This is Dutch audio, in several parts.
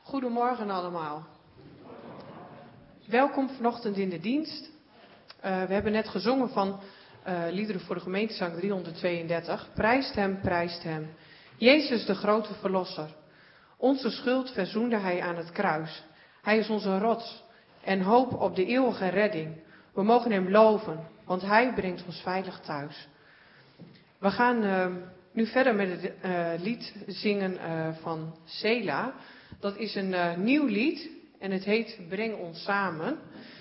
Goedemorgen allemaal. Welkom vanochtend in de dienst. We hebben net gezongen van liederen voor de gemeentezang 332. Prijst hem, prijst hem. Jezus de grote verlosser. Onze schuld verzoende hij aan het kruis. Hij is onze rots en hoop op de eeuwige redding. We mogen hem loven, want hij brengt ons veilig thuis. We gaan nu verder met het lied zingen van Sela. Dat is een nieuw lied en het heet Breng ons samen.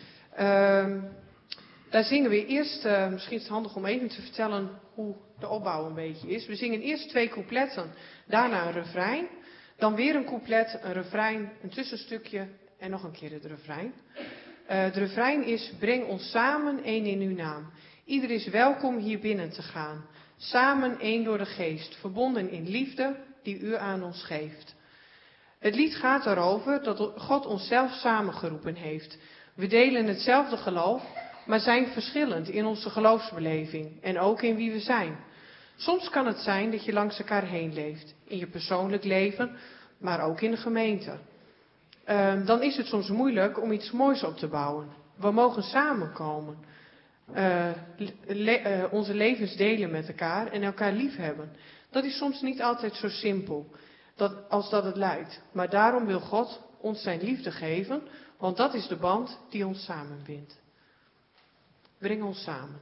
Daar zingen we eerst, misschien is het handig om even te vertellen hoe de opbouw een beetje is. We zingen eerst 2 coupletten, daarna een refrein. Dan weer een couplet, een refrein, een tussenstukje en nog een keer het refrein. Het refrein is: breng ons samen één in uw naam. Ieder is welkom hier binnen te gaan. Samen één door de geest, verbonden in liefde die u aan ons geeft. Het lied gaat erover dat God ons zelf samengeroepen heeft. We delen hetzelfde geloof, maar zijn verschillend in onze geloofsbeleving en ook in wie we zijn. Soms kan het zijn dat je langs elkaar heen leeft, in je persoonlijk leven, maar ook in de gemeente. Dan is het soms moeilijk om iets moois op te bouwen. We mogen samenkomen, onze levens delen met elkaar en elkaar lief hebben. Dat is soms niet altijd zo simpel als dat het lijkt. Maar daarom wil God ons zijn liefde geven, want dat is de band die ons samenbindt. Breng ons samen.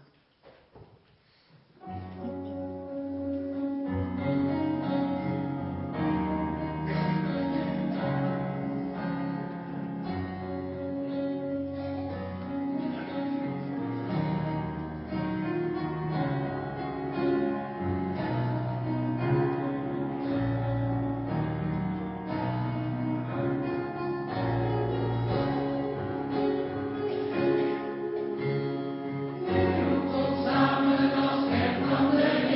Samen als kerk van de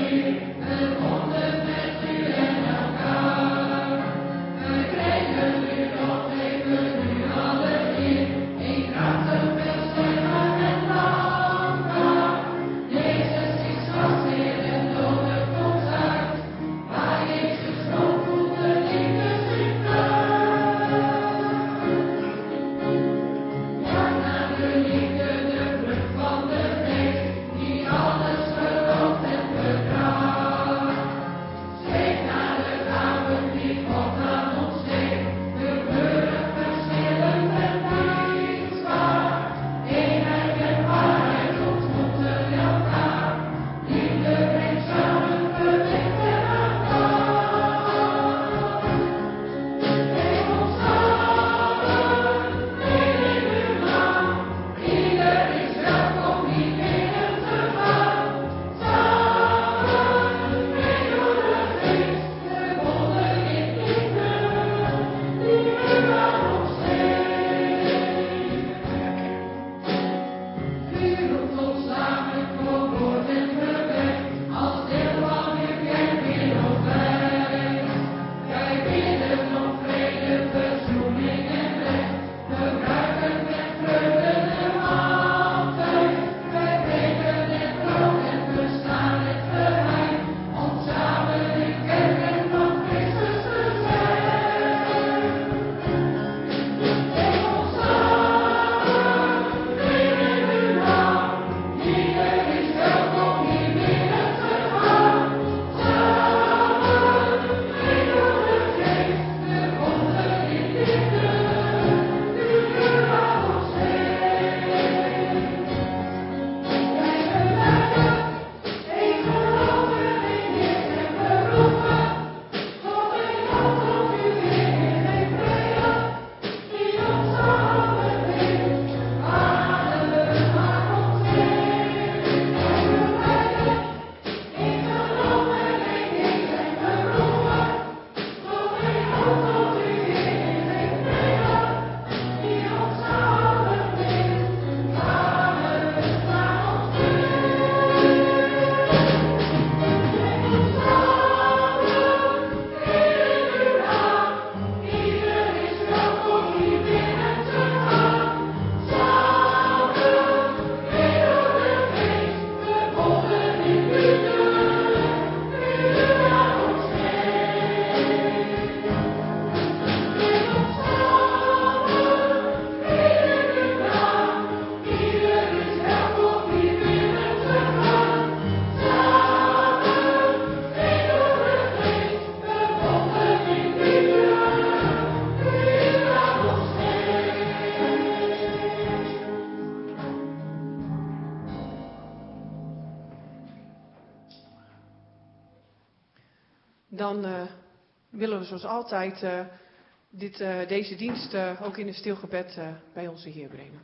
dan willen we zoals altijd deze dienst ook in een stil gebed bij onze Heer brengen.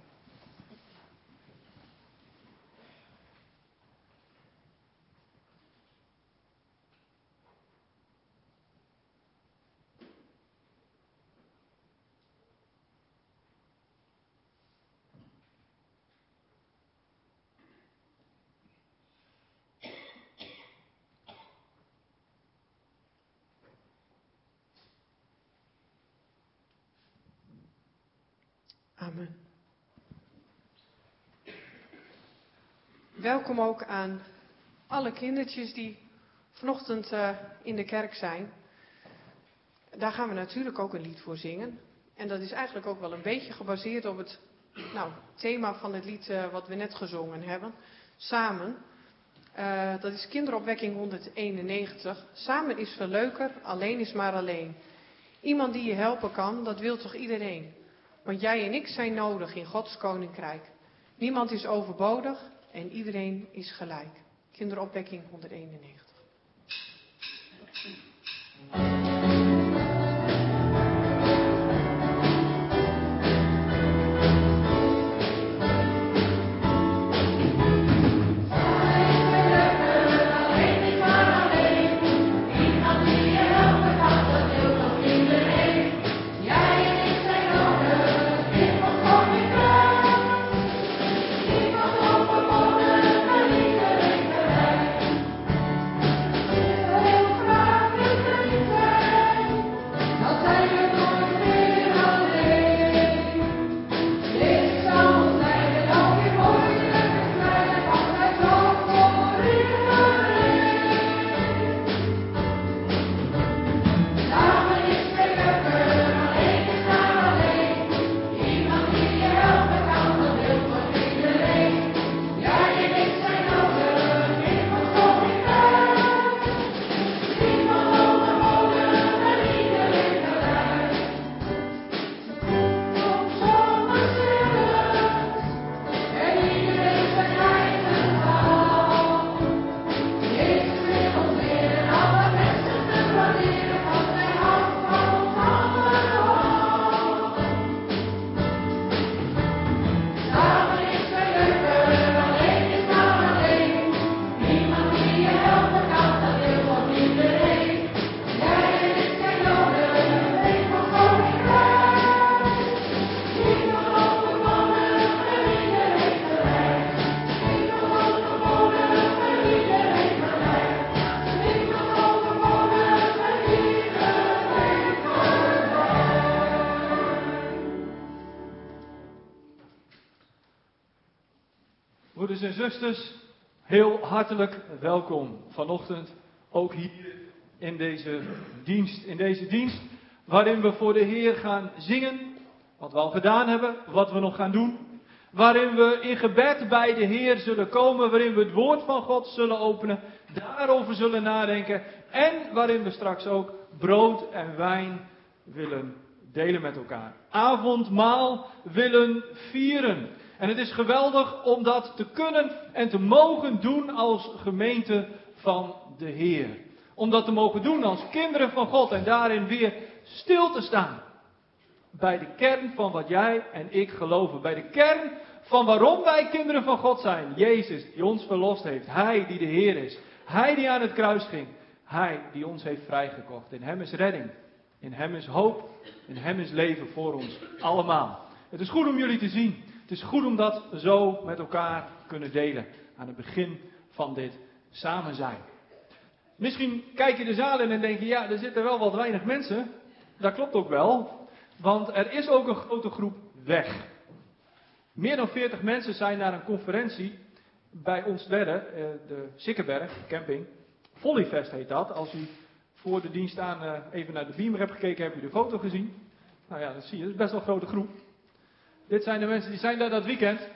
Amen. Welkom ook aan alle kindertjes die vanochtend in de kerk zijn. Daar gaan we natuurlijk ook een lied voor zingen. En dat is eigenlijk ook wel een beetje gebaseerd op het thema van het lied wat we net gezongen hebben. Samen. Dat is kinderopwekking 191. Samen is veel leuker, alleen is maar alleen. Iemand die je helpen kan, dat wil toch iedereen. Want jij en ik zijn nodig in Gods koninkrijk. Niemand is overbodig en iedereen is gelijk. Kinderopwekking 191. Broeders en zusters, heel hartelijk welkom vanochtend ook hier in deze dienst. In deze dienst waarin we voor de Heer gaan zingen, wat we al gedaan hebben, wat we nog gaan doen. Waarin we in gebed bij de Heer zullen komen, waarin we het woord van God zullen openen, daarover zullen nadenken. En waarin we straks ook brood en wijn willen delen met elkaar. Avondmaal willen vieren. En het is geweldig om dat te kunnen en te mogen doen als gemeente van de Heer. Om dat te mogen doen als kinderen van God en daarin weer stil te staan. Bij de kern van wat jij en ik geloven. Bij de kern van waarom wij kinderen van God zijn. Jezus die ons verlost heeft. Hij die de Heer is. Hij die aan het kruis ging. Hij die ons heeft vrijgekocht. In hem is redding. In hem is hoop. In hem is leven voor ons allemaal. Het is goed om jullie te zien. Het is goed om dat zo met elkaar kunnen delen. Aan het begin van dit samen zijn. Misschien kijk je de zaal in en denk je, ja, er zitten wel wat weinig mensen. Dat klopt ook wel. Want er is ook een grote groep weg. Meer dan 40 mensen zijn naar een conferentie bij Onstwedde, de Sikkenberg camping. Volleyfest heet dat. Als u voor de dienst aan even naar de beamer hebt gekeken, heb u de foto gezien. Nou ja, dat zie je. Dat is best wel een grote groep. Dit zijn de mensen die zijn daar dat weekend.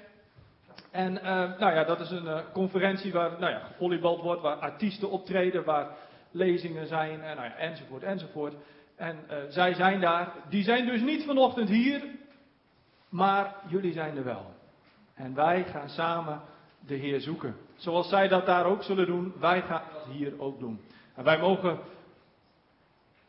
En dat is een conferentie waar gevolleybald wordt, waar artiesten optreden, waar lezingen zijn, enzovoort, enzovoort. En zij zijn daar. Die zijn dus niet vanochtend hier, maar jullie zijn er wel. En wij gaan samen de Heer zoeken. Zoals zij dat daar ook zullen doen, wij gaan dat hier ook doen. En wij mogen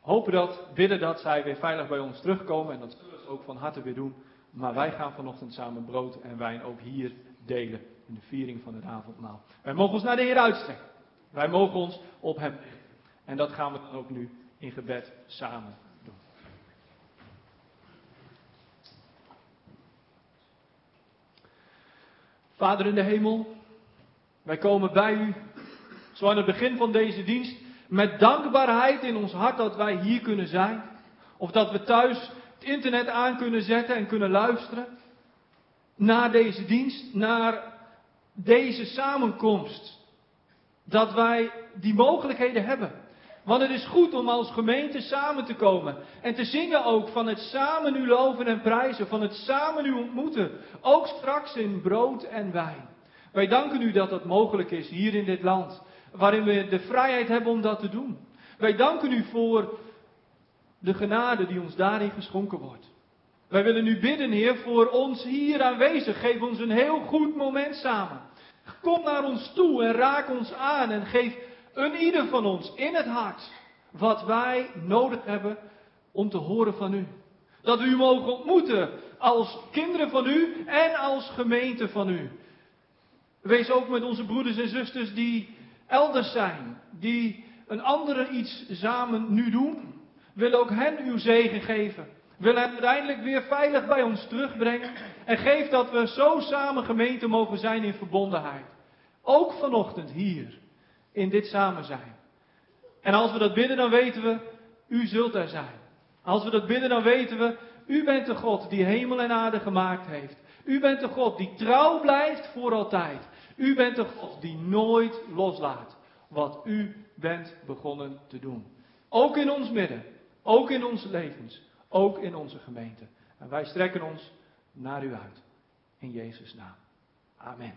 hopen dat, bidden dat zij weer veilig bij ons terugkomen. En dat zullen ze ook van harte weer doen. Maar wij gaan vanochtend samen brood en wijn ook hier delen in de viering van het avondmaal. Wij mogen ons naar de Heer uitstrekken. Wij mogen ons op Hem richten. En dat gaan we dan ook nu in gebed samen doen. Vader in de hemel, wij komen bij u, zo aan het begin van deze dienst, met dankbaarheid in ons hart dat wij hier kunnen zijn. Of dat we thuis het internet aan kunnen zetten en kunnen luisteren naar deze dienst, naar deze samenkomst. Dat wij die mogelijkheden hebben. Want het is goed om als gemeente samen te komen. En te zingen ook van het samen u loven en prijzen. Van het samen u ontmoeten. Ook straks in brood en wijn. Wij danken u dat dat mogelijk is hier in dit land. Waarin we de vrijheid hebben om dat te doen. Wij danken u voor de genade die ons daarin geschonken wordt. Wij willen u bidden, Heer, voor ons hier aanwezig. Geef ons een heel goed moment samen. Kom naar ons toe en raak ons aan en geef een ieder van ons in het hart wat wij nodig hebben om te horen van u. Dat we u mogen ontmoeten als kinderen van u en als gemeente van u. Wees ook met onze broeders en zusters die elders zijn, die een andere iets samen nu doen. Wil ook hen uw zegen geven. Wil hen uiteindelijk weer veilig bij ons terugbrengen. En geef dat we zo samen gemeente mogen zijn in verbondenheid. Ook vanochtend hier, in dit samen zijn. En als we dat bidden, dan weten we, u zult er zijn. Als we dat bidden, dan weten we, u bent de God die hemel en aarde gemaakt heeft. U bent de God die trouw blijft voor altijd. U bent de God die nooit loslaat wat u bent begonnen te doen. Ook in ons midden, ook in onze levens, ook in onze gemeente. En wij strekken ons naar u uit. In Jezus' naam. Amen.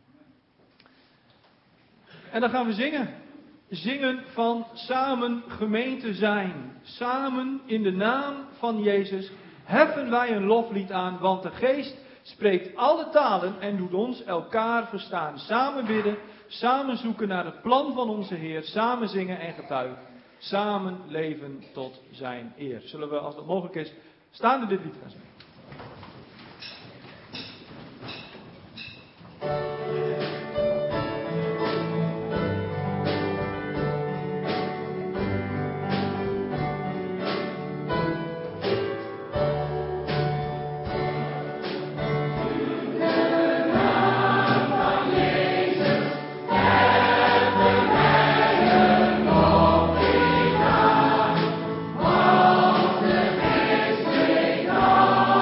En dan gaan we zingen. Zingen van samen gemeente zijn. Samen in de naam van Jezus heffen wij een loflied aan, want de Geest spreekt alle talen en doet ons elkaar verstaan. Samen bidden, samen zoeken naar het plan van onze Heer, samen zingen en getuigen. Samen leven tot zijn eer. Zullen we, als dat mogelijk is, staande dit lied gaan zingen. Oh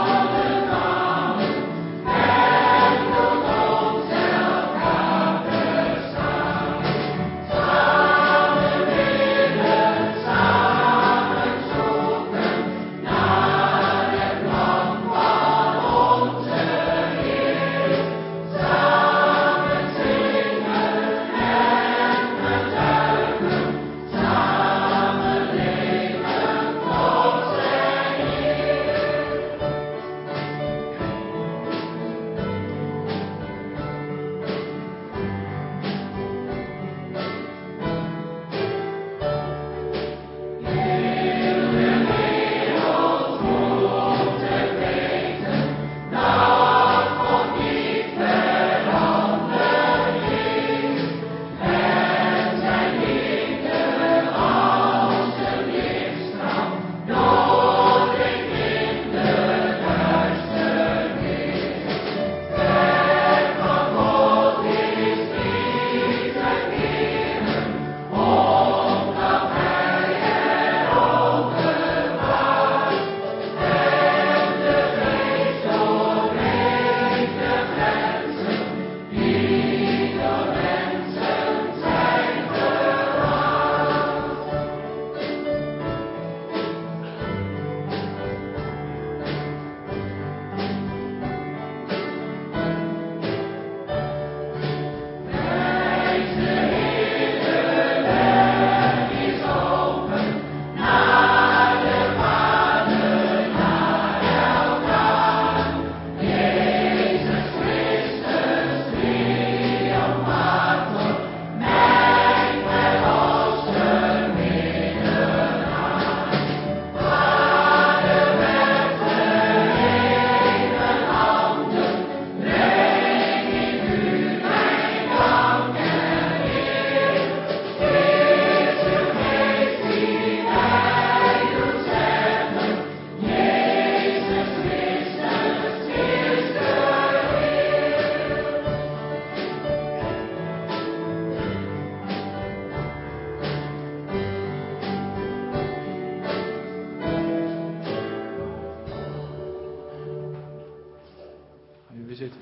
jullie zitten.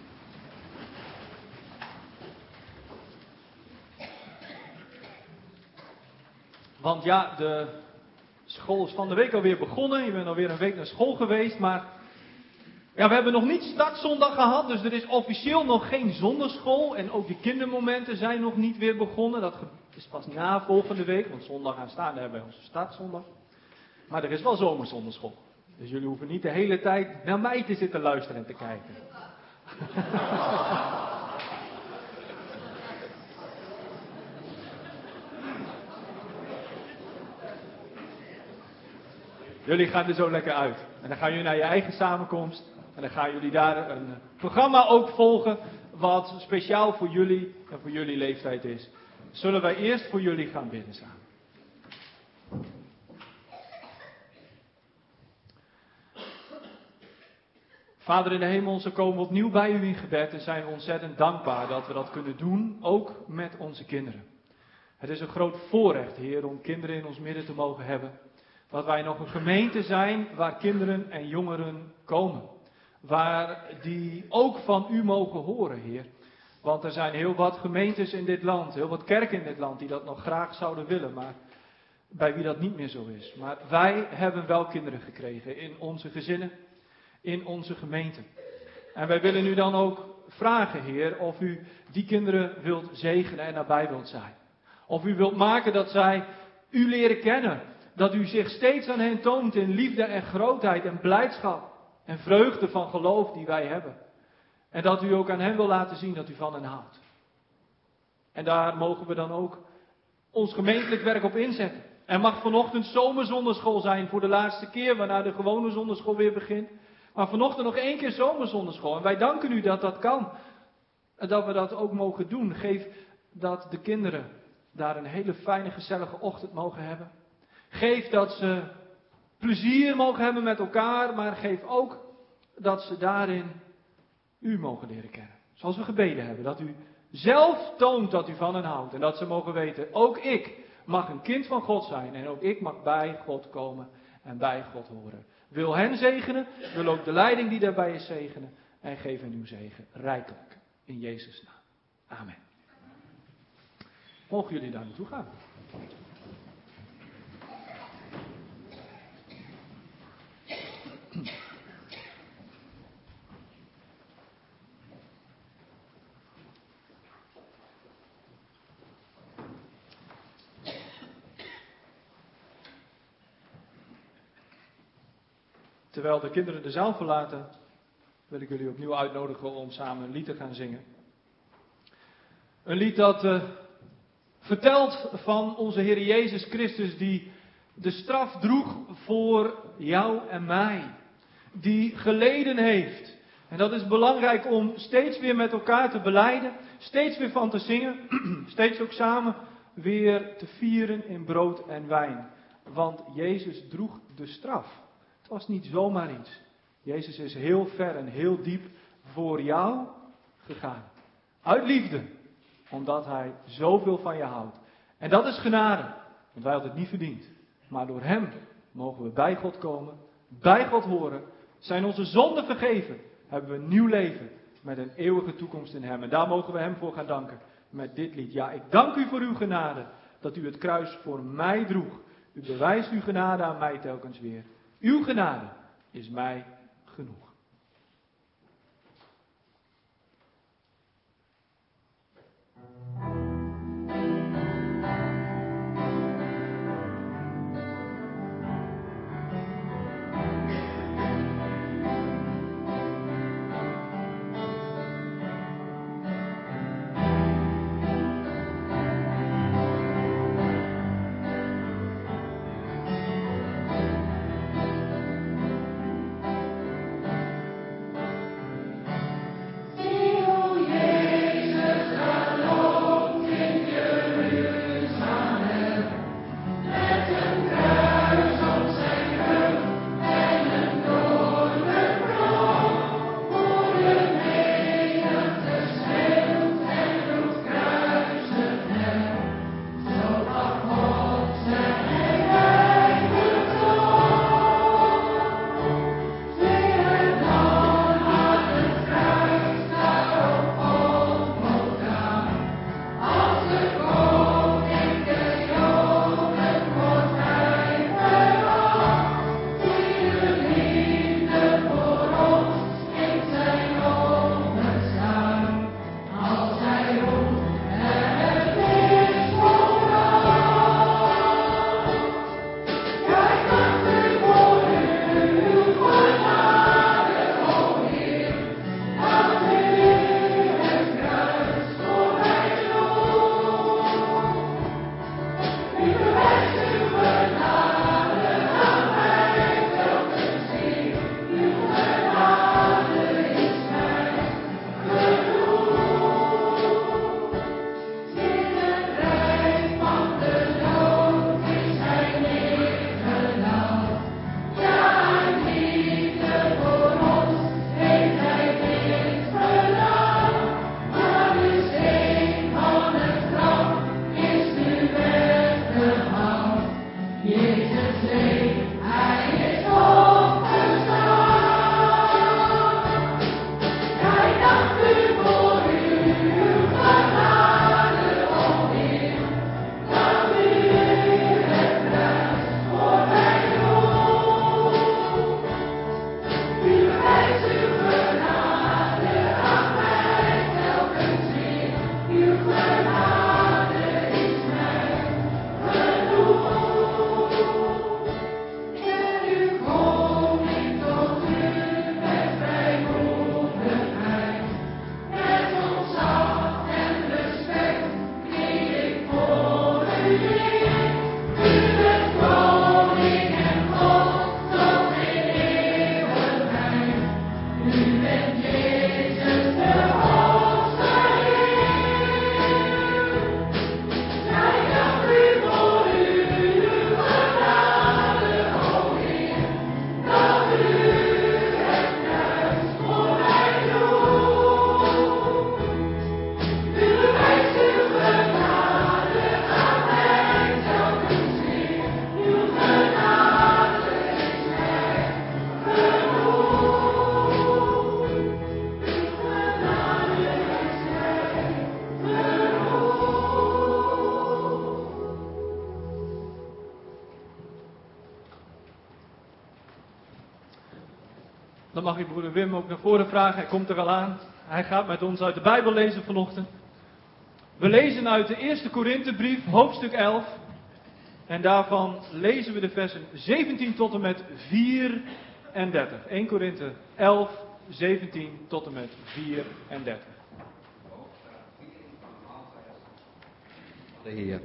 Want ja, de school is van de week alweer begonnen. Je bent alweer een week naar school geweest. Maar ja, we hebben nog niet startzondag gehad. Dus er is officieel nog geen zondagschool. En ook de kindermomenten zijn nog niet weer begonnen. Dat is pas na volgende week. Want zondag aanstaande hebben we onze startzondag. Maar er is wel zomerzondagschool. Dus jullie hoeven niet de hele tijd naar mij te zitten luisteren en te kijken. Jullie gaan er zo lekker uit. En dan gaan jullie naar je eigen samenkomst. En dan gaan jullie daar een programma ook volgen. Wat speciaal voor jullie en voor jullie leeftijd is. Zullen wij eerst voor jullie gaan bidden samen. Vader in de hemel, ze komen opnieuw bij u in gebed en zijn we ontzettend dankbaar dat we dat kunnen doen, ook met onze kinderen. Het is een groot voorrecht, Heer, om kinderen in ons midden te mogen hebben. Dat wij nog een gemeente zijn waar kinderen en jongeren komen. Waar die ook van u mogen horen, Heer. Want er zijn heel wat gemeentes in dit land, heel wat kerken in dit land die dat nog graag zouden willen, maar bij wie dat niet meer zo is. Maar wij hebben wel kinderen gekregen in onze gezinnen, in onze gemeente. En wij willen u dan ook vragen, Heer, of u die kinderen wilt zegenen en nabij wilt zijn. Of u wilt maken dat zij u leren kennen. Dat u zich steeds aan hen toont in liefde en grootheid en blijdschap en vreugde van geloof die wij hebben. En dat u ook aan hen wil laten zien dat u van hen houdt. En daar mogen we dan ook ons gemeentelijk werk op inzetten. Er mag vanochtend zomerzonderschool zijn voor de laatste keer, waarna de gewone zonderschool weer begint. Maar vanochtend nog 1 keer zomerzonderschool. En wij danken u dat dat kan. En dat we dat ook mogen doen. Geef dat de kinderen daar een hele fijne, gezellige ochtend mogen hebben. Geef dat ze plezier mogen hebben met elkaar. Maar geef ook dat ze daarin u mogen leren kennen. Zoals we gebeden hebben. Dat u zelf toont dat u van hen houdt. En dat ze mogen weten, ook ik mag een kind van God zijn. En ook ik mag bij God komen en bij God horen. Wil hen zegenen, wil ook de leiding die daarbij is zegenen. En geef hen uw zegen rijkelijk. In Jezus' naam. Amen. Mogen jullie daar naartoe gaan? Terwijl de kinderen de zaal verlaten, wil ik jullie opnieuw uitnodigen om samen een lied te gaan zingen. Een lied dat vertelt van onze Heer Jezus Christus die de straf droeg voor jou en mij. Die geleden heeft. En dat is belangrijk om steeds weer met elkaar te belijden, steeds weer van te zingen, steeds ook samen weer te vieren in brood en wijn. Want Jezus droeg de straf. Het was niet zomaar iets. Jezus is heel ver en heel diep voor jou gegaan. Uit liefde. Omdat hij zoveel van je houdt. En dat is genade. Want wij hadden het niet verdiend. Maar door hem mogen we bij God komen. Bij God horen. Zijn onze zonden vergeven. Hebben we een nieuw leven. Met een eeuwige toekomst in hem. En daar mogen we hem voor gaan danken. Met dit lied. Ja, ik dank u voor uw genade. Dat u het kruis voor mij droeg. U bewijst uw genade aan mij telkens weer. Uw genade is mij genoeg. Dan mag ik broeder Wim ook naar voren vragen. Hij komt er al aan. Hij gaat met ons uit de Bijbel lezen vanochtend. We lezen uit de eerste Korinthebrief, hoofdstuk 11. En daarvan lezen we de versen 17 tot en met 34. 1 Korinthe 11, 17 tot en met 34. De Heer.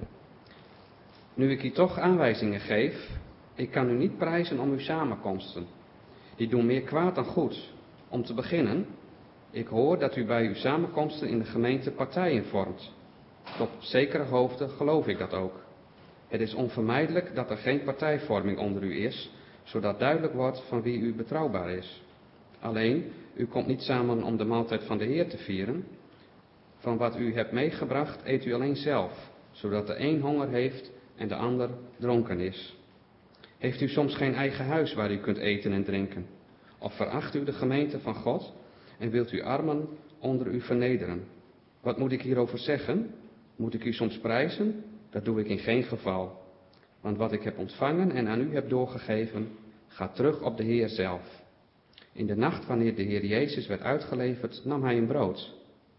Nu ik u toch aanwijzingen geef, ik kan u niet prijzen om uw samenkomsten. Die doen meer kwaad dan goed. Om te beginnen, ik hoor dat u bij uw samenkomsten in de gemeente partijen vormt. Tot zekere hoogte geloof ik dat ook. Het is onvermijdelijk dat er geen partijvorming onder u is, zodat duidelijk wordt van wie u betrouwbaar is. Alleen, u komt niet samen om de maaltijd van de Heer te vieren. Van wat u hebt meegebracht eet u alleen zelf, zodat de een honger heeft en de ander dronken is. Heeft u soms geen eigen huis waar u kunt eten en drinken? Of veracht u de gemeente van God en wilt u armen onder u vernederen? Wat moet ik hierover zeggen? Moet ik u soms prijzen? Dat doe ik in geen geval. Want wat ik heb ontvangen en aan u heb doorgegeven, gaat terug op de Heer zelf. In de nacht wanneer de Heer Jezus werd uitgeleverd, nam hij een brood,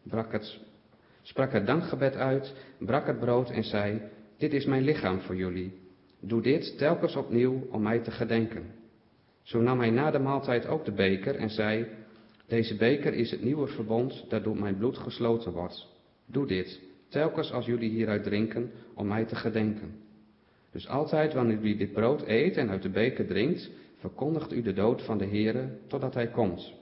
sprak het dankgebed uit, brak het brood en zei: dit is mijn lichaam voor jullie. Doe dit telkens opnieuw om mij te gedenken. Zo nam hij na de maaltijd ook de beker en zei: deze beker is het nieuwe verbond dat door mijn bloed gesloten wordt. Doe dit telkens als jullie hieruit drinken om mij te gedenken. Dus altijd wanneer u dit brood eet en uit de beker drinkt, verkondigt u de dood van de Heere totdat hij komt.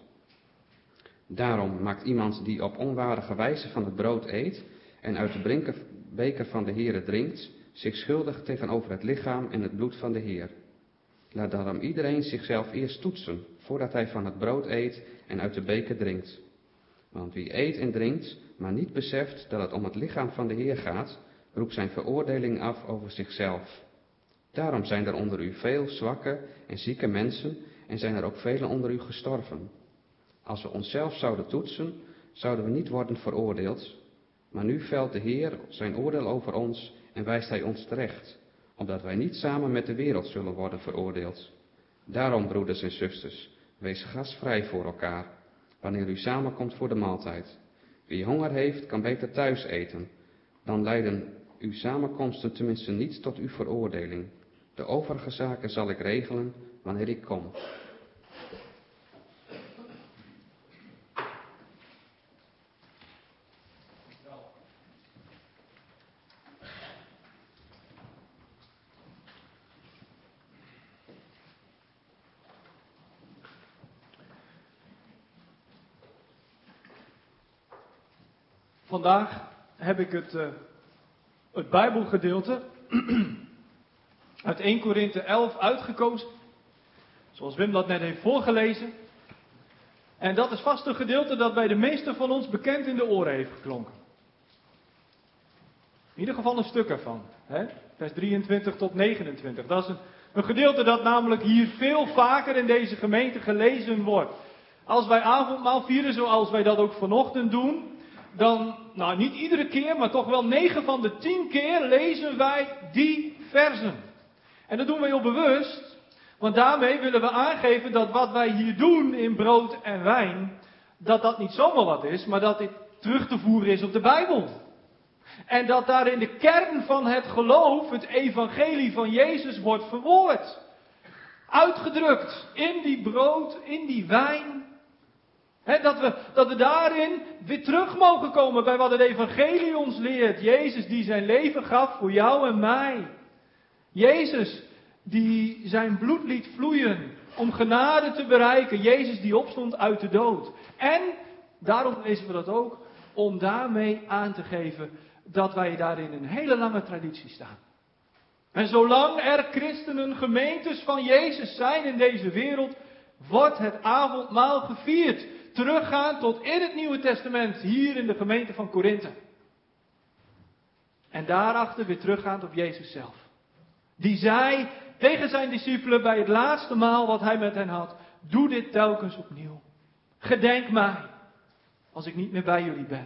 Daarom maakt iemand die op onwaardige wijze van het brood eet en uit de beker van de Heere drinkt, zich schuldig tegenover het lichaam en het bloed van de Heer. Laat daarom iedereen zichzelf eerst toetsen, voordat hij van het brood eet en uit de beker drinkt. Want wie eet en drinkt, maar niet beseft dat het om het lichaam van de Heer gaat, roept zijn veroordeling af over zichzelf. Daarom zijn er onder u veel zwakke en zieke mensen en zijn er ook velen onder u gestorven. Als we onszelf zouden toetsen, zouden we niet worden veroordeeld. Maar nu velt de Heer zijn oordeel over ons en wijst hij ons terecht, opdat wij niet samen met de wereld zullen worden veroordeeld. Daarom, broeders en zusters, wees gastvrij voor elkaar, wanneer u samenkomt voor de maaltijd. Wie honger heeft, kan beter thuis eten. Dan leiden uw samenkomsten tenminste niet tot uw veroordeling. De overige zaken zal ik regelen wanneer ik kom. Vandaag heb ik het Bijbelgedeelte uit 1 Korinthe 11 uitgekozen, zoals Wim dat net heeft voorgelezen. En dat is vast een gedeelte dat bij de meesten van ons bekend in de oren heeft geklonken. In ieder geval een stuk ervan, hè? Vers 23 tot 29. Dat is een gedeelte dat namelijk hier veel vaker in deze gemeente gelezen wordt. Als wij avondmaal vieren, zoals wij dat ook vanochtend doen, dan, nou niet iedere keer, maar toch wel 9 van de 10 keer lezen wij die versen. En dat doen wij heel bewust, want daarmee willen we aangeven dat wat wij hier doen in brood en wijn, dat dat niet zomaar wat is, maar dat dit terug te voeren is op de Bijbel. En dat daarin de kern van het geloof, het evangelie van Jezus, wordt verwoord. Uitgedrukt in die brood, in die wijn. Dat we daarin weer terug mogen komen bij wat het evangelie ons leert. Jezus die zijn leven gaf voor jou en mij. Jezus die zijn bloed liet vloeien om genade te bereiken. Jezus die opstond uit de dood. En, daarom lezen we dat ook, om daarmee aan te geven dat wij daarin een hele lange traditie staan. En zolang er christenen, gemeentes van Jezus zijn in deze wereld, wordt het avondmaal gevierd. Teruggaan tot in het Nieuwe Testament, hier in de gemeente van Korinthe. En daarachter weer teruggaand op Jezus zelf. Die zei tegen zijn discipelen bij het laatste maal wat hij met hen had: doe dit telkens opnieuw. Gedenk mij, als ik niet meer bij jullie ben.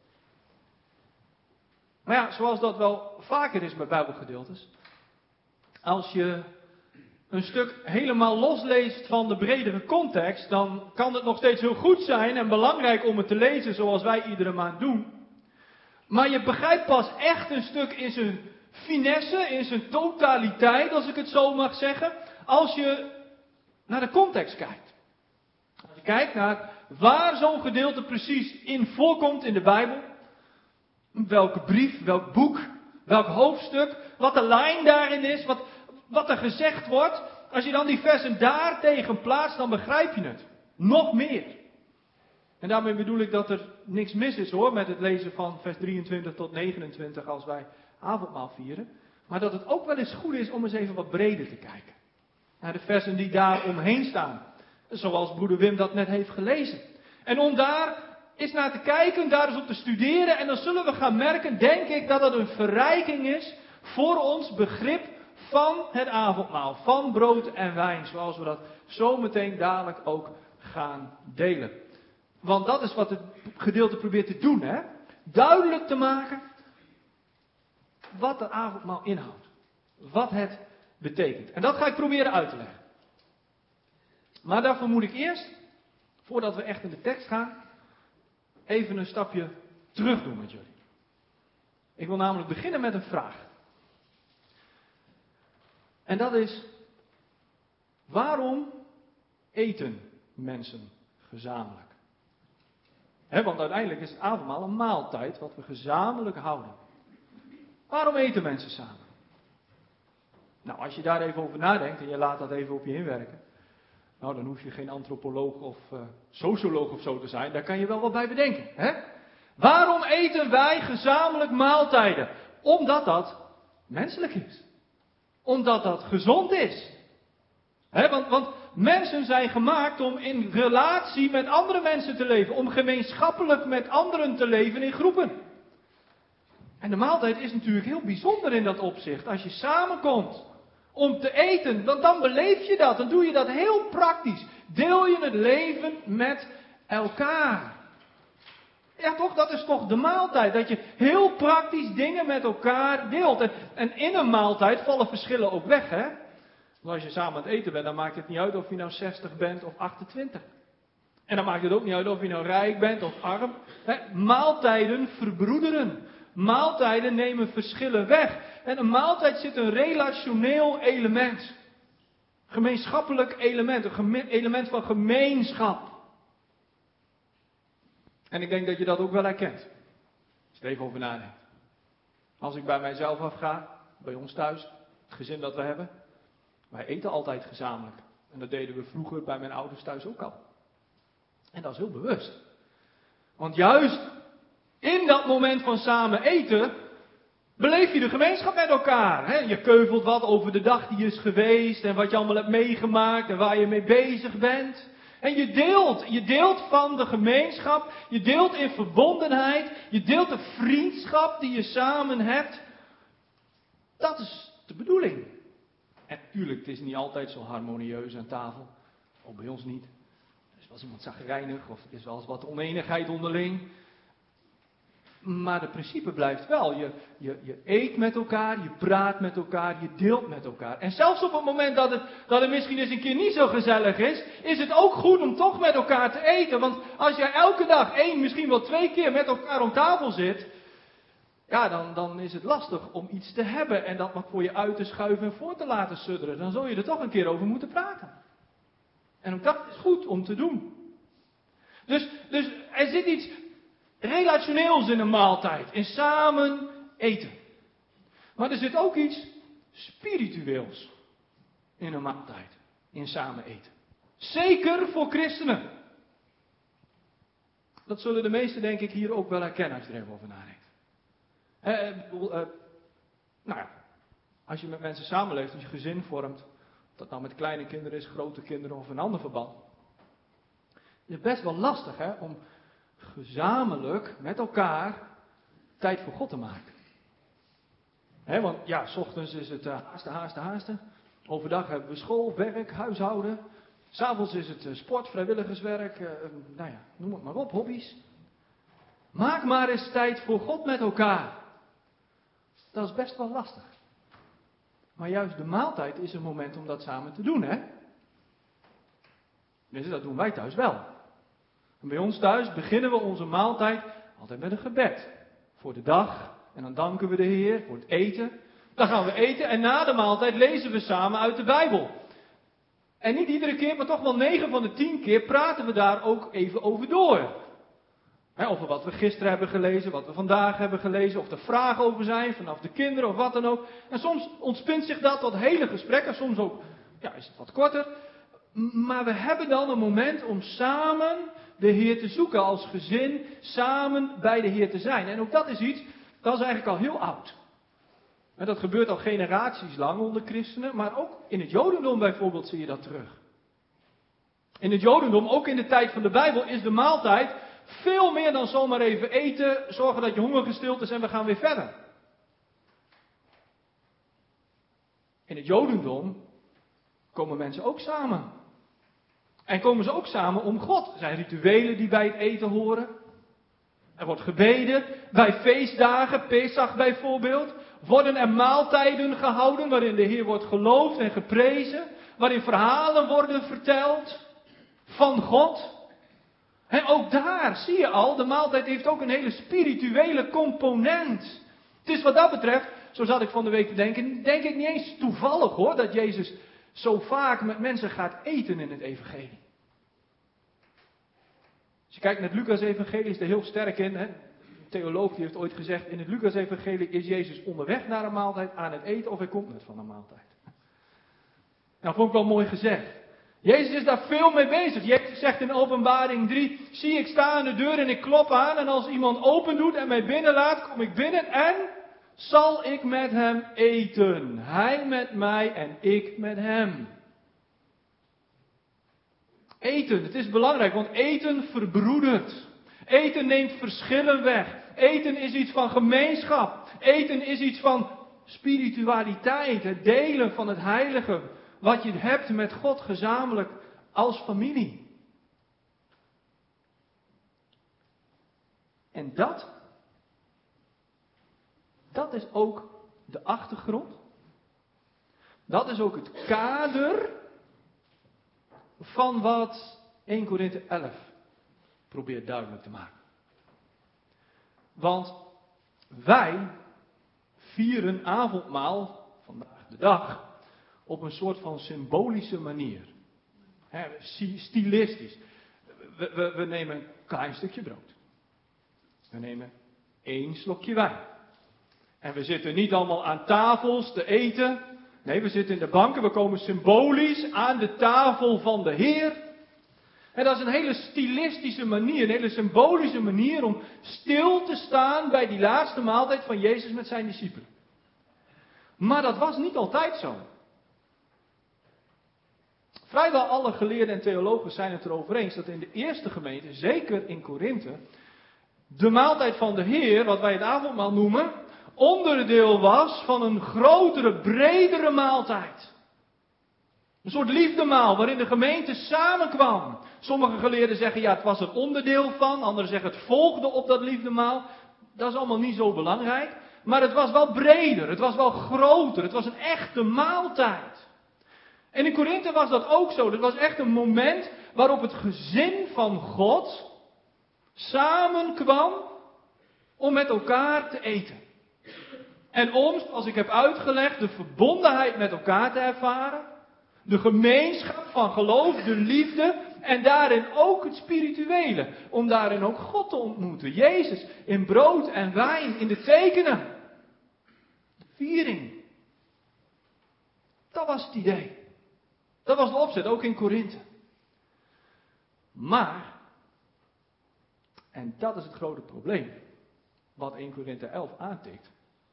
Maar ja, zoals dat wel vaker is bij Bijbelgedeeltes. Als je een stuk helemaal losleest van de bredere context, dan kan het nog steeds heel goed zijn en belangrijk om het te lezen zoals wij iedere maand doen. Maar je begrijpt pas echt een stuk in zijn finesse, in zijn totaliteit, als ik het zo mag zeggen, als je naar de context kijkt. Als je kijkt naar waar zo'n gedeelte precies in voorkomt in de Bijbel, welke brief, welk boek, welk hoofdstuk, wat de lijn daarin is, wat er gezegd wordt. Als je dan die versen daar tegen plaatst, dan begrijp je het. Nog meer. En daarmee bedoel ik dat er niks mis is hoor, met het lezen van vers 23 tot 29 als wij avondmaal vieren. Maar dat het ook wel eens goed is om eens even wat breder te kijken. Naar de versen die daar omheen staan. Zoals broeder Wim dat net heeft gelezen. En om daar eens naar te kijken, daar eens op te studeren. En dan zullen we gaan merken, denk ik, dat het een verrijking is voor ons begrip van het avondmaal. Van brood en wijn. Zoals we dat zo meteen dadelijk ook gaan delen. Want dat is wat het gedeelte probeert te doen, hè? Duidelijk te maken wat het avondmaal inhoudt. Wat het betekent. En dat ga ik proberen uit te leggen. Maar daarvoor moet ik eerst, voordat we echt in de tekst gaan, even een stapje terug doen met jullie. Ik wil namelijk beginnen met een vraag. En dat is, waarom eten mensen gezamenlijk? Want uiteindelijk is het avondmaal een maaltijd wat we gezamenlijk houden. Waarom eten mensen samen? Nou, als je daar even over nadenkt en je laat dat even op je inwerken. Nou, dan hoef je geen antropoloog of socioloog of zo te zijn. Daar kan je wel wat bij bedenken. Hè? Waarom eten wij gezamenlijk maaltijden? Omdat dat menselijk is. Omdat dat gezond is. Want mensen zijn gemaakt om in relatie met andere mensen te leven. Om gemeenschappelijk met anderen te leven in groepen. En de maaltijd is natuurlijk heel bijzonder in dat opzicht. Als je samenkomt om te eten, dan beleef je dat. Dan doe je dat heel praktisch. Deel je het leven met elkaar. Ja toch, dat is toch de maaltijd. Dat je heel praktisch dingen met elkaar deelt. En in een maaltijd vallen verschillen ook weg, hè. Want als je samen aan het eten bent, dan maakt het niet uit of je nou 60 bent of 28. En dan maakt het ook niet uit of je nou rijk bent of arm. Maaltijden verbroederen. Maaltijden nemen verschillen weg. En een maaltijd zit een relationeel element. Gemeenschappelijk element. Een element van gemeenschap. En ik denk dat je dat ook wel herkent. Als je er even over nadenkt. Als ik bij mijzelf afga, bij ons thuis, het gezin dat we hebben. Wij eten altijd gezamenlijk. En dat deden we vroeger bij mijn ouders thuis ook al. En dat is heel bewust. Want juist in dat moment van samen eten, beleef je de gemeenschap met elkaar. Hè? Je keuvelt wat over de dag die is geweest en wat je allemaal hebt meegemaakt en waar je mee bezig bent. En je deelt van de gemeenschap, je deelt in verbondenheid, je deelt de vriendschap die je samen hebt. Dat is de bedoeling. En natuurlijk, het is niet altijd zo harmonieus aan tafel. Ook bij ons niet. Er is wel eens iemand chagrijnig of er is wel eens wat oneenigheid onderling. Maar het principe blijft wel. Je eet met elkaar, je praat met elkaar, je deelt met elkaar. En zelfs op het moment dat het misschien eens een keer niet zo gezellig is het ook goed om toch met elkaar te eten. Want als jij elke dag misschien wel 2 keer met elkaar om tafel zit, ja, dan is het lastig om iets te hebben en dat maar voor je uit te schuiven en voor te laten sudderen. Dan zul je er toch een keer over moeten praten. En ook dat is goed om te doen. Dus er zit iets relationeels in een maaltijd. In samen eten. Maar er zit ook iets spiritueels in een maaltijd. In samen eten. Zeker voor christenen. Dat zullen de meesten denk ik hier ook wel herkennen als je er even over nadenkt. Als je met mensen samenleeft, als je gezin vormt. Of dat nou met kleine kinderen is, grote kinderen of een ander verband. Het is best wel lastig om gezamenlijk met elkaar tijd voor God te maken. Want ja, 's ochtends is het haasten. Overdag hebben we school, werk, huishouden. 's Avonds is het sport, vrijwilligerswerk, noem het maar op, hobby's. Maak maar eens tijd voor God met elkaar. Dat is best wel lastig. Maar juist de maaltijd is een moment om dat samen te doen, hè? Dus dat doen wij thuis wel. En bij ons thuis beginnen we onze maaltijd altijd met een gebed. Voor de dag. En dan danken we de Heer voor het eten. Dan gaan we eten en na de maaltijd lezen we samen uit de Bijbel. En niet iedere keer, maar toch wel 9 van de 10 keer praten we daar ook even over door. Over wat we gisteren hebben gelezen, wat we vandaag hebben gelezen, of er vragen over zijn vanaf de kinderen of wat dan ook. En soms ontspint zich dat tot hele gesprekken, soms ook is het wat korter. Maar we hebben dan een moment om samen de Heer te zoeken als gezin, samen bij de Heer te zijn. En ook dat is iets, dat is eigenlijk al heel oud. En dat gebeurt al generaties lang onder christenen, maar ook in het Jodendom bijvoorbeeld zie je dat terug. In het Jodendom, ook in de tijd van de Bijbel, is de maaltijd veel meer dan zomaar even eten, zorgen dat je honger gestild is en we gaan weer verder. In het Jodendom komen mensen ook samen. En komen ze ook samen om God. Er zijn rituelen die bij het eten horen. Er wordt gebeden. Bij feestdagen, Pesach bijvoorbeeld, worden er maaltijden gehouden waarin de Heer wordt geloofd en geprezen. Waarin verhalen worden verteld van God. En ook daar zie je al, de maaltijd heeft ook een hele spirituele component. Het is wat dat betreft, zo zat ik van de week te denken, denk ik niet eens toevallig hoor, dat Jezus zo vaak met mensen gaat eten in het evangelie. Als je kijkt naar het Lucas-evangelie, is er heel sterk in. Een theoloog die heeft ooit gezegd, in het Lucas-evangelie is Jezus onderweg naar een maaltijd aan het eten of hij komt net van een maaltijd. Nou, vond ik wel mooi gezegd. Jezus is daar veel mee bezig. Jezus zegt in Openbaring 3, zie ik sta aan de deur en ik klop aan en als iemand open doet en mij binnenlaat, kom ik binnen en zal ik met hem eten. Hij met mij en ik met hem. Eten, het is belangrijk, want eten verbroedert. Eten neemt verschillen weg. Eten is iets van gemeenschap. Eten is iets van spiritualiteit, het delen van het heilige. Wat je hebt met God gezamenlijk als familie. En dat is ook de achtergrond. Dat is ook het kader van wat 1 Korinthe 11 probeert duidelijk te maken. Want wij vieren avondmaal, vandaag de dag, op een soort van symbolische manier. Stilistisch. We nemen een klein stukje brood. We nemen 1 slokje wijn. En we zitten niet allemaal aan tafels te eten. Nee, we zitten in de banken. We komen symbolisch aan de tafel van de Heer. En dat is een hele stilistische manier, een hele symbolische manier om stil te staan bij die laatste maaltijd van Jezus met zijn discipelen. Maar dat was niet altijd zo. Vrijwel alle geleerden en theologen zijn het erover eens dat in de eerste gemeente, zeker in Korinthe, de maaltijd van de Heer, wat wij het avondmaal noemen, onderdeel was van een grotere, bredere maaltijd. Een soort liefdemaal waarin de gemeente samenkwam. Sommige geleerden zeggen ja, het was er onderdeel van, anderen zeggen het volgde op dat liefdemaal. Dat is allemaal niet zo belangrijk. Maar het was wel breder, het was wel groter, het was een echte maaltijd. En in Korinthe was dat ook zo. Dat was echt een moment waarop het gezin van God samenkwam om met elkaar te eten. En om, zoals ik heb uitgelegd, de verbondenheid met elkaar te ervaren. De gemeenschap van geloof, de liefde en daarin ook het spirituele. Om daarin ook God te ontmoeten. Jezus in brood en wijn, in de tekenen. De viering. Dat was het idee. Dat was de opzet, ook in Korinthe. Maar, en dat is het grote probleem, wat 1 Korinthe 11 aantikt.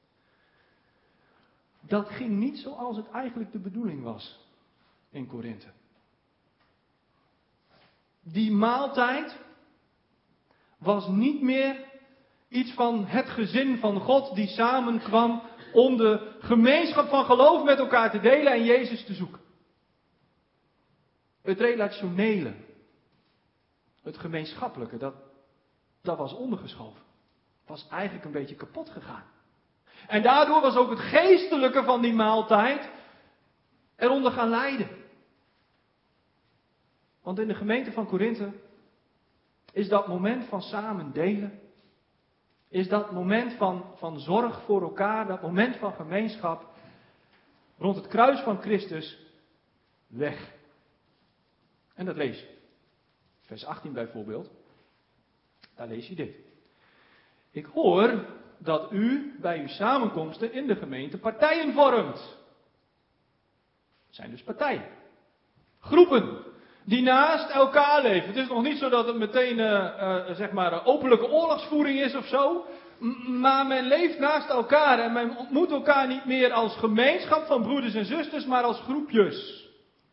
Dat ging niet zoals het eigenlijk de bedoeling was in Korinthe. Die maaltijd was niet meer iets van het gezin van God die samenkwam om de gemeenschap van geloof met elkaar te delen en Jezus te zoeken. Het relationele, het gemeenschappelijke, dat was ondergeschoven. Was eigenlijk een beetje kapot gegaan. En daardoor was ook het geestelijke van die maaltijd eronder gaan lijden. Want in de gemeente van Korinthe is dat moment van samen delen, is dat moment van zorg voor elkaar, dat moment van gemeenschap rond het kruis van Christus weg. En dat lees je. Vers 18 bijvoorbeeld. Daar lees je dit. Ik hoor dat u bij uw samenkomsten in de gemeente partijen vormt. Het zijn dus partijen. Groepen die naast elkaar leven. Het is nog niet zo dat het meteen zeg maar openlijke oorlogsvoering is of zo. Maar men leeft naast elkaar en men ontmoet elkaar niet meer als gemeenschap van broeders en zusters, maar als groepjes.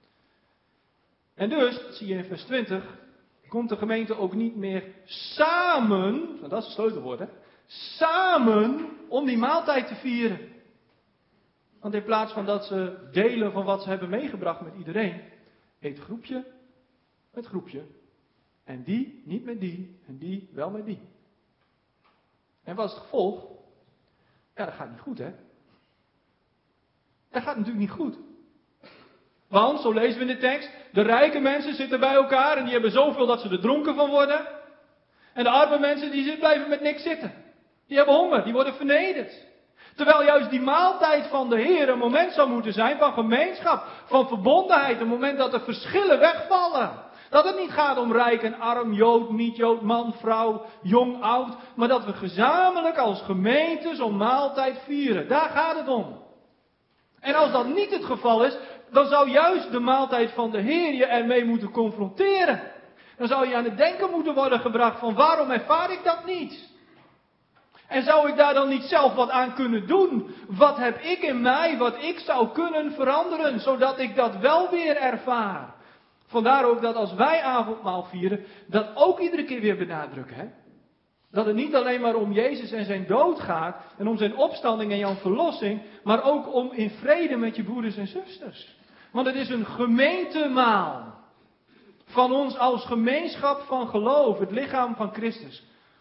En dus, dat zie je in vers 20, komt de gemeente ook niet meer samen, dat is het sleutelwoord, hè, samen om die maaltijd te vieren. Want in plaats van dat ze delen van wat ze hebben meegebracht met iedereen, eet groepje met groepje. En die niet met die en die wel met die. En wat is het gevolg? Ja, dat gaat niet goed, hè? Dat gaat natuurlijk niet goed. Want, zo lezen we in de tekst, de rijke mensen zitten bij elkaar en die hebben zoveel dat ze er dronken van worden. En de arme mensen die blijven met niks zitten. Die hebben honger, die worden vernederd. Terwijl juist die maaltijd van de Heer een moment zou moeten zijn van gemeenschap, van verbondenheid, een moment dat de verschillen wegvallen. Dat het niet gaat om rijk en arm, Jood, niet-Jood, man, vrouw, jong, oud, maar dat we gezamenlijk als gemeente zo'n maaltijd vieren. Daar gaat het om. En als dat niet het geval is, dan zou juist de maaltijd van de Heer je ermee moeten confronteren. Dan zou je aan het denken moeten worden gebracht van waarom ervaar ik dat niet? En zou ik daar dan niet zelf wat aan kunnen doen? Wat heb ik in mij wat ik zou kunnen veranderen, zodat ik dat wel weer ervaar? Vandaar ook dat als wij avondmaal vieren, dat ook iedere keer weer benadrukken. Hè? Dat het niet alleen maar om Jezus en zijn dood gaat, en om zijn opstanding en jouw verlossing, maar ook om in vrede met je broeders en zusters. Want het is een gemeentemaal van ons als gemeenschap van geloof, het lichaam van Christus.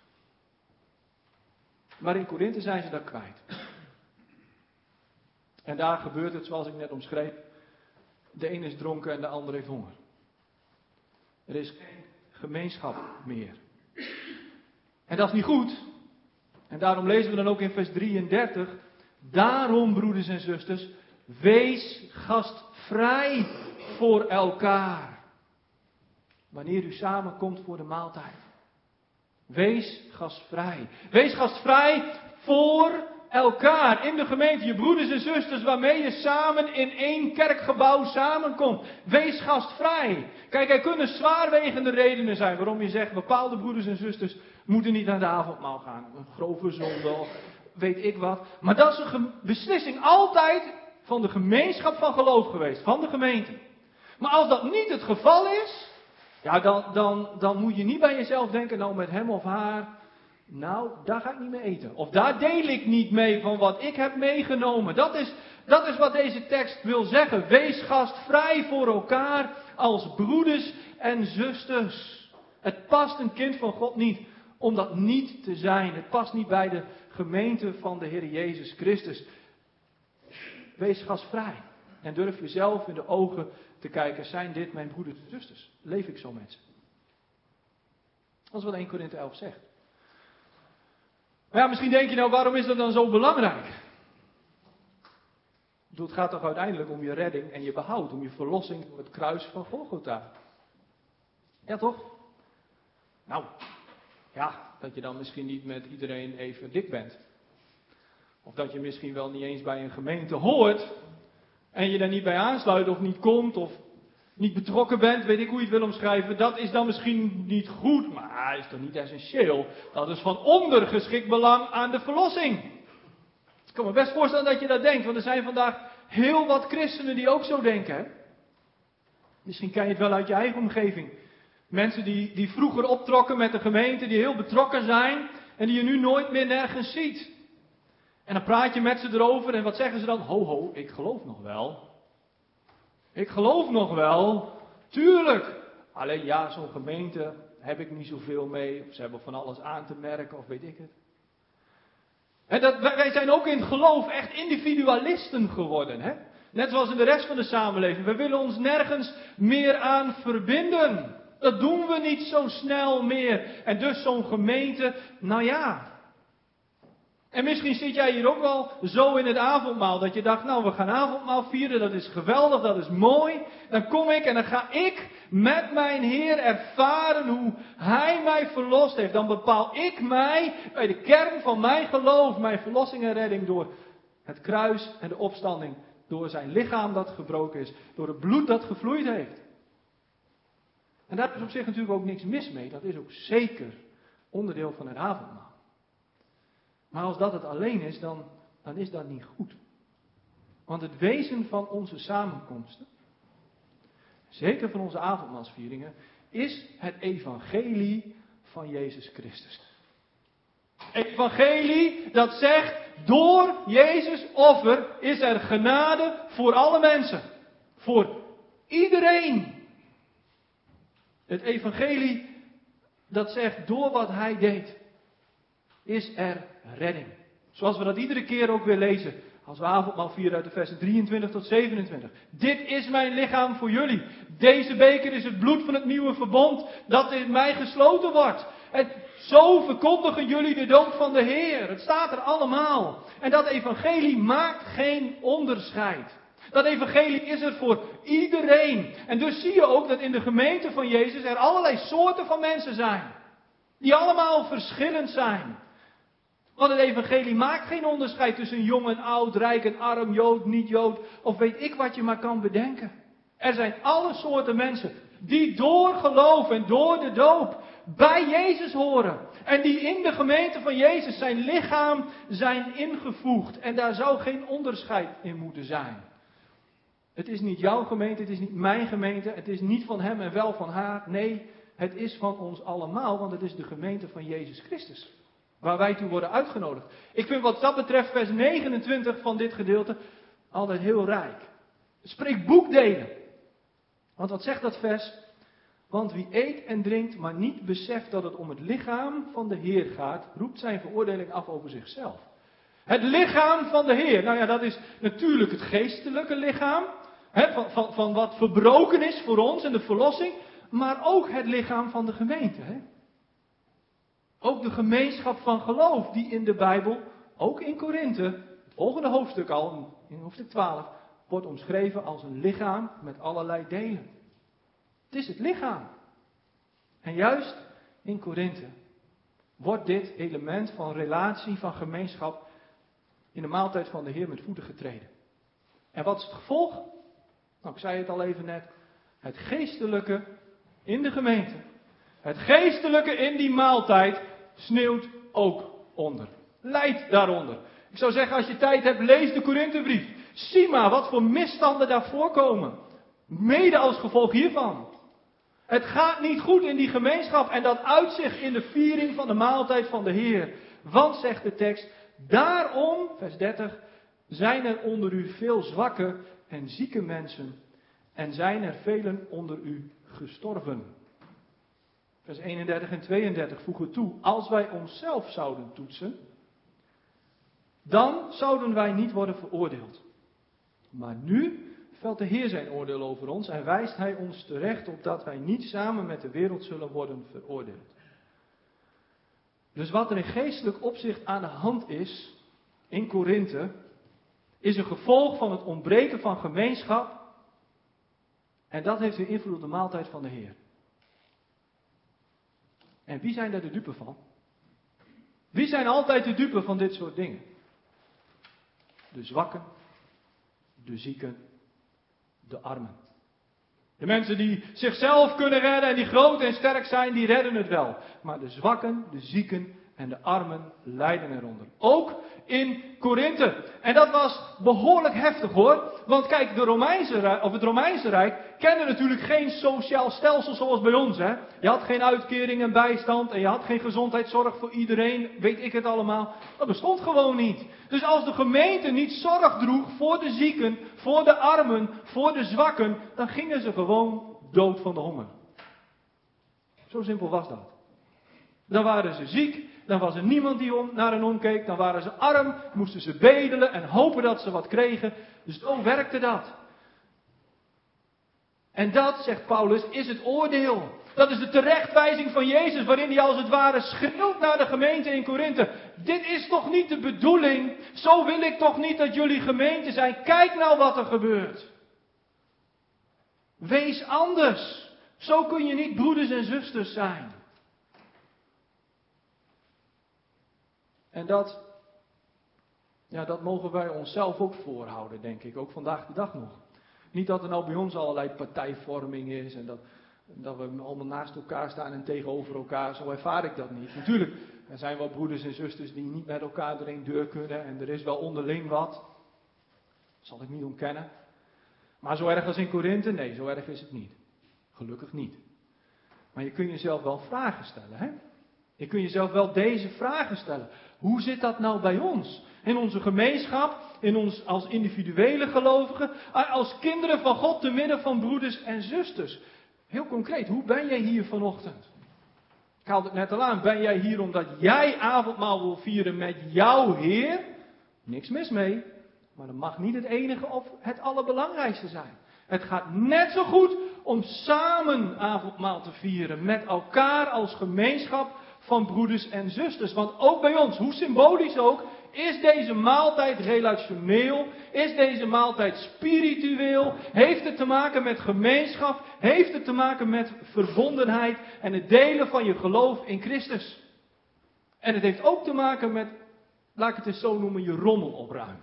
Maar in Korinthe zijn ze dat kwijt. En daar gebeurt het zoals ik net omschreef. De een is dronken en de ander heeft honger. Er is geen gemeenschap meer. En dat is niet goed. En daarom lezen we dan ook in vers 33. Daarom, broeders en zusters, wees gastvrij voor elkaar. Wanneer u samenkomt voor de maaltijd. Wees gastvrij. Wees gastvrij voor elkaar in de gemeente. Je broeders en zusters waarmee je samen in één kerkgebouw samenkomt. Wees gastvrij. Kijk, er kunnen zwaarwegende redenen zijn waarom je zegt bepaalde broeders en zusters moeten niet naar de avondmaal gaan. Een grove zonde of weet ik wat. Maar dat is een beslissing altijd van de gemeenschap van geloof geweest. Van de gemeente. Maar als dat niet het geval is, ja, dan moet je niet bij jezelf denken, nou met hem of haar, nou, daar ga ik niet mee eten. Of daar deel ik niet mee van wat ik heb meegenomen. Dat is wat deze tekst wil zeggen. Wees gastvrij voor elkaar als broeders en zusters. Het past een kind van God niet om dat niet te zijn. Het past niet bij de gemeente van de Heer Jezus Christus. Wees gastvrij. En durf jezelf in de ogen te kijken, zijn dit mijn broeders en zusters? Leef ik zo met ze? Dat is wat 1 Korinthe 11 zegt. Maar ja, misschien denk je nou, waarom is dat dan zo belangrijk? Het gaat toch uiteindelijk om je redding en je behoud, om je verlossing door het kruis van Golgotha. Ja toch? Nou, ja, dat je dan misschien niet met iedereen even dik bent. Of dat je misschien wel niet eens bij een gemeente hoort en je daar niet bij aansluit of niet komt of niet betrokken bent, weet ik hoe je het wil omschrijven. Dat is dan misschien niet goed, maar is toch niet essentieel. Dat is van ondergeschikt belang aan de verlossing. Ik kan me best voorstellen dat je dat denkt, want er zijn vandaag heel wat christenen die ook zo denken. Hè? Misschien ken je het wel uit je eigen omgeving. Mensen die vroeger optrokken met de gemeente, die heel betrokken zijn en die je nu nooit meer nergens ziet. En dan praat je met ze erover en wat zeggen ze dan? Ho, ho, ik geloof nog wel. Ik geloof nog wel. Tuurlijk. Alleen ja, zo'n gemeente heb ik niet zoveel mee. Of ze hebben van alles aan te merken of weet ik het. En wij zijn ook in het geloof echt individualisten geworden. Hè? Net zoals in de rest van de samenleving. We willen ons nergens meer aan verbinden. Dat doen we niet zo snel meer. En dus zo'n gemeente, nou ja. En misschien zit jij hier ook wel zo in het avondmaal. Dat je dacht, nou we gaan avondmaal vieren. Dat is geweldig, dat is mooi. Dan kom ik en dan ga ik met mijn Heer ervaren hoe Hij mij verlost heeft. Dan bepaal ik mij bij de kern van mijn geloof. Mijn verlossing en redding door het kruis en de opstanding. Door zijn lichaam dat gebroken is. Door het bloed dat gevloeid heeft. En daar is op zich natuurlijk ook niks mis mee. Dat is ook zeker onderdeel van het avondmaal. Maar als dat het alleen is, dan is dat niet goed. Want het wezen van onze samenkomsten, zeker van onze avondmaalsvieringen, is het evangelie van Jezus Christus. Evangelie dat zegt, door Jezus' offer is er genade voor alle mensen. Voor iedereen. Het evangelie dat zegt, door wat Hij deed, is er redding. Zoals we dat iedere keer ook weer lezen. Als we avondmaal vieren uit de versen 23 tot 27. Dit is mijn lichaam voor jullie. Deze beker is het bloed van het nieuwe verbond dat in mij gesloten wordt. En zo verkondigen jullie de dood van de Heer. Het staat er allemaal. En dat evangelie maakt geen onderscheid. Dat evangelie is er voor iedereen. En dus zie je ook dat in de gemeente van Jezus er allerlei soorten van mensen zijn. Die allemaal verschillend zijn. Want het evangelie maakt geen onderscheid tussen jong en oud, rijk en arm, Jood, niet Jood, of weet ik wat je maar kan bedenken. Er zijn alle soorten mensen die door geloof en door de doop bij Jezus horen. En die in de gemeente van Jezus zijn lichaam zijn ingevoegd. En daar zou geen onderscheid in moeten zijn. Het is niet jouw gemeente, het is niet mijn gemeente, het is niet van hem en wel van haar. Nee, het is van ons allemaal, want het is de gemeente van Jezus Christus. Waar wij toe worden uitgenodigd. Ik vind wat dat betreft vers 29 van dit gedeelte altijd heel rijk. Het spreekt boekdelen. Want wat zegt dat vers? Want wie eet en drinkt, maar niet beseft dat het om het lichaam van de Heer gaat, roept zijn veroordeling af over zichzelf. Het lichaam van de Heer. Nou ja, dat is natuurlijk het geestelijke lichaam. Van wat verbroken is voor ons en de verlossing. Maar ook het lichaam van de gemeente. Ook de gemeenschap van geloof die in de Bijbel, ook in Korinthe, het volgende hoofdstuk al, in hoofdstuk 12, wordt omschreven als een lichaam met allerlei delen. Het is het lichaam. En juist in Korinthe wordt dit element van relatie, van gemeenschap, in de maaltijd van de Heer met voeten getreden. En wat is het gevolg? Nou, ik zei het al even net. Het geestelijke in de gemeente. Het geestelijke in die maaltijd sneeuwt ook onder. Lijdt daaronder. Ik zou zeggen, als je tijd hebt, lees de Korinthebrief. Zie maar wat voor misstanden daar voorkomen. Mede als gevolg hiervan. Het gaat niet goed in die gemeenschap en dat uit zich in de viering van de maaltijd van de Heer. Want, zegt de tekst, daarom, vers 30, zijn er onder u veel zwakke en zieke mensen en zijn er velen onder u gestorven. Vers 31 en 32 voegen toe, als wij onszelf zouden toetsen, dan zouden wij niet worden veroordeeld. Maar nu velt de Heer zijn oordeel over ons en wijst Hij ons terecht opdat wij niet samen met de wereld zullen worden veroordeeld. Dus wat er in geestelijk opzicht aan de hand is in Korinthe, is een gevolg van het ontbreken van gemeenschap. En dat heeft weer invloed op de maaltijd van de Heer. En wie zijn daar de dupe van? Wie zijn altijd de dupe van dit soort dingen? De zwakken, de zieken, de armen. De mensen die zichzelf kunnen redden en die groot en sterk zijn, die redden het wel. Maar de zwakken, de zieken en de armen lijden eronder. Ook in Korinthe. En dat was behoorlijk heftig hoor. Want kijk, het Romeinse Rijk kende natuurlijk geen sociaal stelsel zoals bij ons. Hè? Je had geen uitkering en bijstand en je had geen gezondheidszorg voor iedereen. Weet ik het allemaal. Dat bestond gewoon niet. Dus als de gemeente niet zorg droeg voor de zieken, voor de armen, voor de zwakken, dan gingen ze gewoon dood van de honger. Zo simpel was dat. Dan waren ze ziek Dan was er niemand die naar hen omkeek. Dan waren ze arm, moesten ze bedelen en hopen dat ze wat kregen. Dus zo werkte dat. En dat, zegt Paulus, is het oordeel. Dat is de terechtwijzing van Jezus, waarin hij als het ware schreeuwt naar de gemeente in Korinthe. Dit is toch niet de bedoeling? Zo wil ik toch niet dat jullie gemeente zijn? Kijk nou wat er gebeurt. Wees anders. Zo kun je niet broeders en zusters zijn. En dat mogen wij onszelf ook voorhouden, denk ik. Ook vandaag de dag nog. Niet dat er nou bij ons allerlei partijvorming is en dat we allemaal naast elkaar staan en tegenover elkaar. Zo ervaar ik dat niet. Natuurlijk, er zijn wel broeders en zusters die niet met elkaar door één deur kunnen en er is wel onderling wat. Dat zal ik niet ontkennen. Maar zo erg als in Korinthe? Nee, zo erg is het niet. Gelukkig niet. Maar je kunt jezelf wel vragen stellen, hè? Je kunt jezelf wel deze vragen stellen. Hoe zit dat nou bij ons? In onze gemeenschap, in ons als individuele gelovigen, als kinderen van God te midden van broeders en zusters. Heel concreet, hoe ben jij hier vanochtend? Ik haalde het net al aan, ben jij hier omdat jij avondmaal wil vieren met jouw Heer? Niks mis mee, maar dat mag niet het enige of het allerbelangrijkste zijn. Het gaat net zo goed om samen avondmaal te vieren met elkaar als gemeenschap van broeders en zusters. Want ook bij ons, hoe symbolisch ook, is deze maaltijd relationeel, is deze maaltijd spiritueel, heeft het te maken met gemeenschap, heeft het te maken met verbondenheid en het delen van je geloof in Christus. En het heeft ook te maken met, laat ik het eens zo noemen, je rommel opruimen.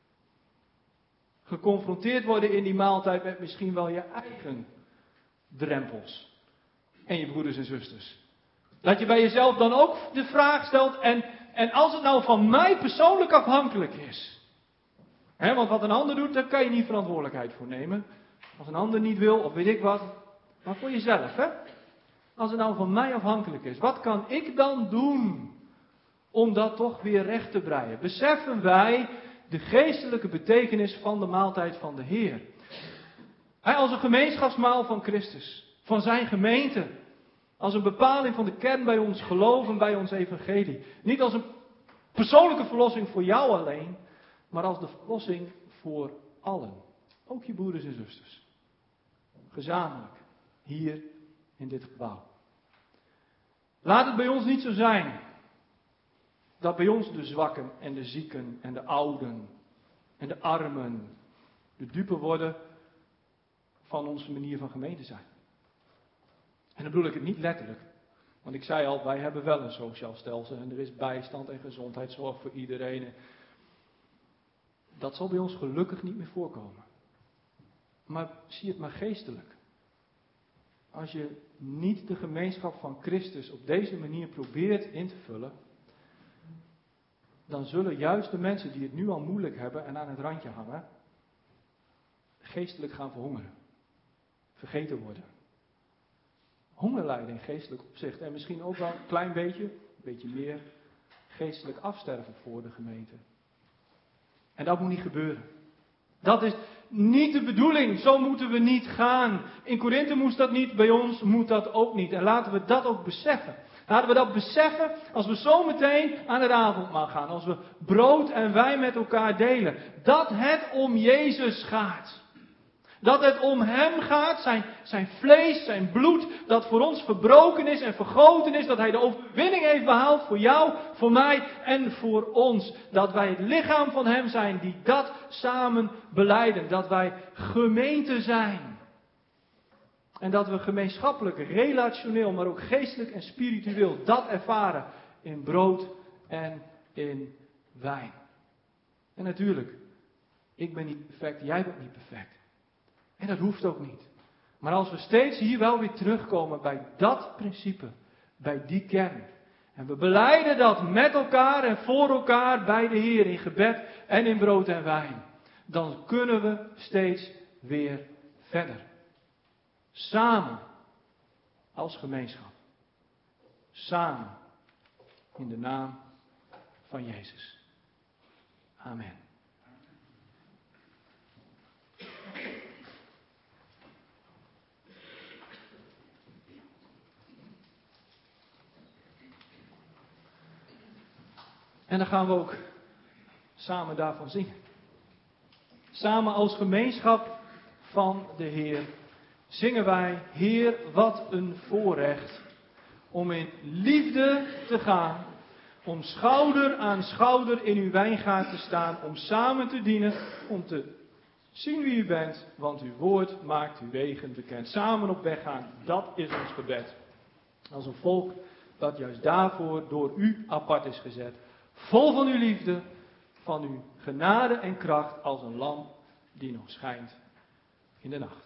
Geconfronteerd worden in die maaltijd met misschien wel je eigen drempels en je broeders en zusters. Dat je bij jezelf dan ook de vraag stelt, en als het nou van mij persoonlijk afhankelijk is. Want wat een ander doet, daar kan je niet verantwoordelijkheid voor nemen. Als een ander niet wil, of weet ik wat. Maar voor jezelf, hè. Als het nou van mij afhankelijk is, wat kan ik dan doen om dat toch weer recht te breien? Beseffen wij de geestelijke betekenis van de maaltijd van de Heer? Als een gemeenschapsmaal van Christus, van zijn gemeente. Als een bepaling van de kern bij ons geloof en bij ons evangelie. Niet als een persoonlijke verlossing voor jou alleen, maar als de verlossing voor allen. Ook je broeders en zusters. Gezamenlijk, hier in dit gebouw. Laat het bij ons niet zo zijn dat bij ons de zwakken en de zieken en de ouden en de armen de dupe worden van onze manier van gemeente zijn. En dan bedoel ik het niet letterlijk. Want ik zei al, wij hebben wel een sociaal stelsel en er is bijstand en gezondheidszorg voor iedereen. Dat zal bij ons gelukkig niet meer voorkomen. Maar zie het maar geestelijk. Als je niet de gemeenschap van Christus op deze manier probeert in te vullen, dan zullen juist de mensen die het nu al moeilijk hebben en aan het randje hangen, geestelijk gaan verhongeren. Vergeten worden. Honger lijden in geestelijk opzicht. En misschien ook wel een klein beetje, een beetje meer, geestelijk afsterven voor de gemeente. En dat moet niet gebeuren. Dat is niet de bedoeling. Zo moeten we niet gaan. In Korinthe moest dat niet, bij ons moet dat ook niet. En laten we dat ook beseffen. Laten we dat beseffen als we zo meteen aan het avondmaal gaan. Als we brood en wijn met elkaar delen. Dat het om Jezus gaat. Dat het om Hem gaat, zijn vlees, zijn bloed, dat voor ons verbroken is en vergoten is. Dat Hij de overwinning heeft behaald voor jou, voor mij en voor ons. Dat wij het lichaam van Hem zijn die dat samen belijden. Dat wij gemeente zijn. En dat we gemeenschappelijk, relationeel, maar ook geestelijk en spiritueel dat ervaren in brood en in wijn. En natuurlijk, ik ben niet perfect, jij bent niet perfect. En dat hoeft ook niet. Maar als we steeds hier wel weer terugkomen bij dat principe, bij die kern. En we belijden dat met elkaar en voor elkaar bij de Heer in gebed en in brood en wijn. Dan kunnen we steeds weer verder. Samen als gemeenschap. Samen in de naam van Jezus. Amen. En dan gaan we ook samen daarvan zingen. Samen als gemeenschap van de Heer zingen wij: Heer, wat een voorrecht om in liefde te gaan, om schouder aan schouder in uw wijngaard te staan, om samen te dienen, om te zien wie u bent, want uw woord maakt uw wegen bekend. Samen op weg gaan, dat is ons gebed. Als een volk dat juist daarvoor door u apart is gezet. Vol van uw liefde, van uw genade en kracht, als een lamp die nog schijnt in de nacht.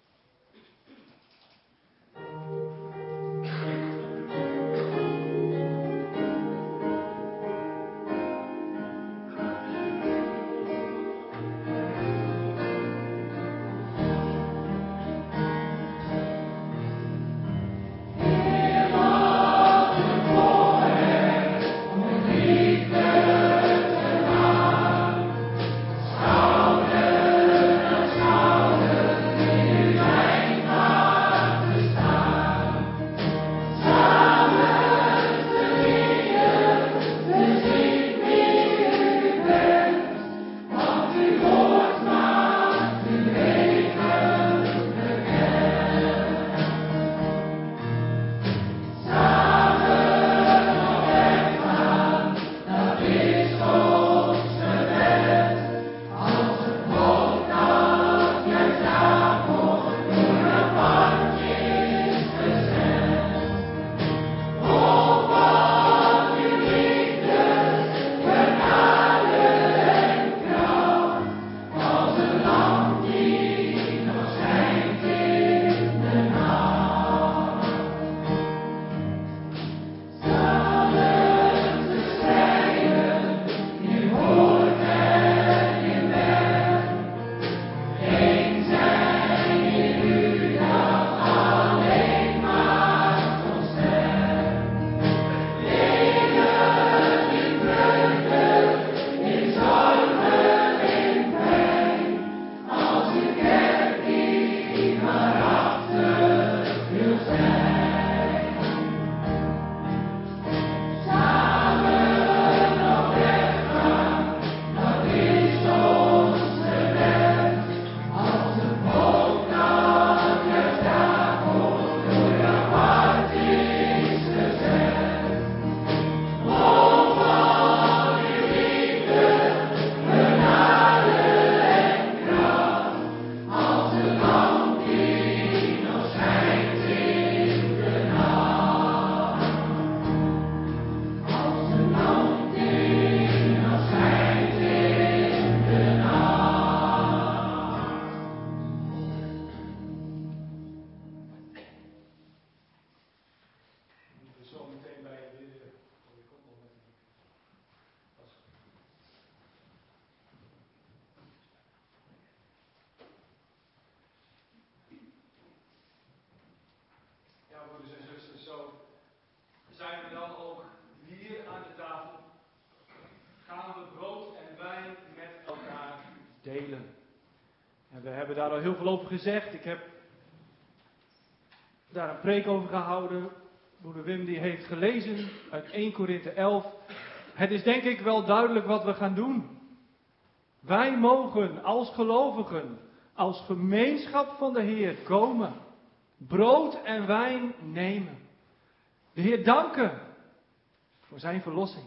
Zijn we dan ook hier aan de tafel? Gaan we brood en wijn met elkaar delen? En we hebben daar al heel veel over gezegd. Ik heb daar een preek over gehouden. Broeder Wim die heeft gelezen uit 1 Korinthe 11. Het is denk ik wel duidelijk wat we gaan doen. Wij mogen als gelovigen, als gemeenschap van de Heer komen. Brood en wijn nemen. De Heer danken voor zijn verlossing.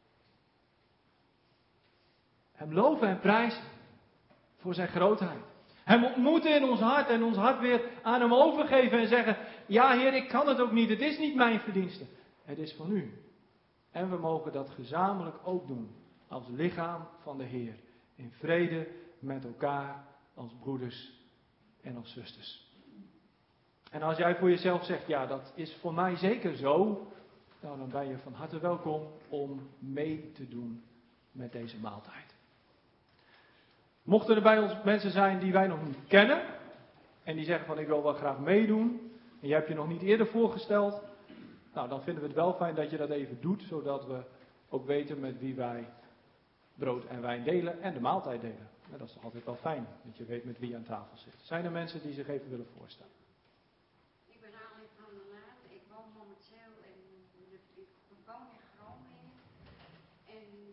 Hem loven en prijzen voor zijn grootheid. Hem ontmoeten in ons hart en ons hart weer aan hem overgeven en zeggen: ja Heer, ik kan het ook niet, het is niet mijn verdienste. Het is van u. En we mogen dat gezamenlijk ook doen als lichaam van de Heer. In vrede met elkaar als broeders en als zusters. En als jij voor jezelf zegt, ja dat is voor mij zeker zo, nou, dan ben je van harte welkom om mee te doen met deze maaltijd. Mochten er bij ons mensen zijn die wij nog niet kennen en die zeggen van ik wil wel graag meedoen en je hebt je nog niet eerder voorgesteld, nou dan vinden we het wel fijn dat je dat even doet, zodat we ook weten met wie wij brood en wijn delen en de maaltijd delen. Nou, dat is toch altijd wel fijn, dat je weet met wie je aan tafel zit. Zijn er mensen die zich even willen voorstellen? Ik ben Alie van der Laan. Ik woon momenteel ik woon in Groningen. En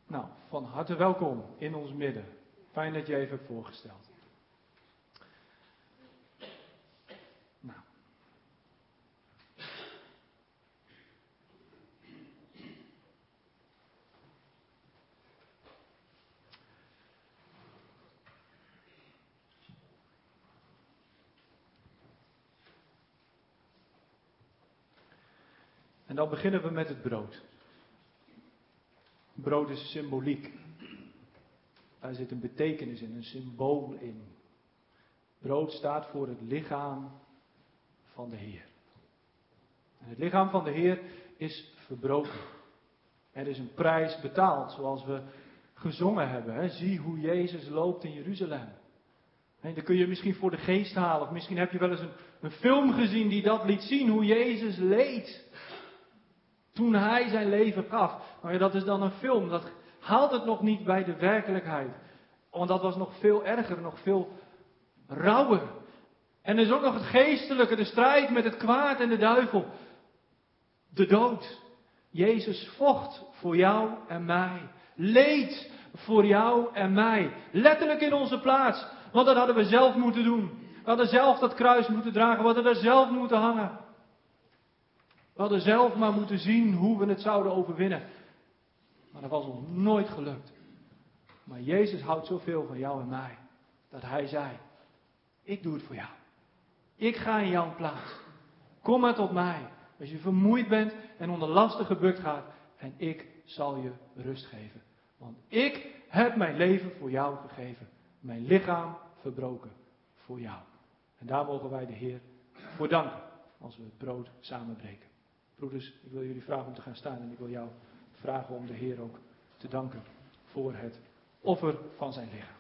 Nou, van harte welkom in ons midden. Fijn dat je even hebt voorgesteld. Nou. En dan beginnen we met het brood. Brood is symboliek. Daar zit een betekenis in, een symbool in. Brood staat voor het lichaam van de Heer. En het lichaam van de Heer is verbroken. Er is een prijs betaald, zoals we gezongen hebben. Hè? Zie hoe Jezus loopt in Jeruzalem. En dan kun je misschien voor de geest halen. Of misschien heb je wel eens een film gezien die dat liet zien, hoe Jezus leed. Toen hij zijn leven gaf. Maar ja, dat is dan een film. Dat haalt het nog niet bij de werkelijkheid. Want dat was nog veel erger, nog veel rauwer. En er is ook nog het geestelijke, de strijd met het kwaad en de duivel. De dood. Jezus vocht voor jou en mij. Leed voor jou en mij. Letterlijk in onze plaats. Want dat hadden we zelf moeten doen. We hadden zelf dat kruis moeten dragen. We hadden daar zelf moeten hangen. We hadden zelf maar moeten zien hoe we het zouden overwinnen. Maar dat was ons nooit gelukt. Maar Jezus houdt zoveel van jou en mij. Dat hij zei, ik doe het voor jou. Ik ga in jouw plaats. Kom maar tot mij. Als je vermoeid bent en onder lasten gebukt gaat. En ik zal je rust geven. Want ik heb mijn leven voor jou gegeven. Mijn lichaam verbroken voor jou. En daar mogen wij de Heer voor danken. Als we het brood samenbreken. Broeders, ik wil jullie vragen om te gaan staan. En ik wil jou vragen om de Heer ook te danken voor het offer van zijn lichaam.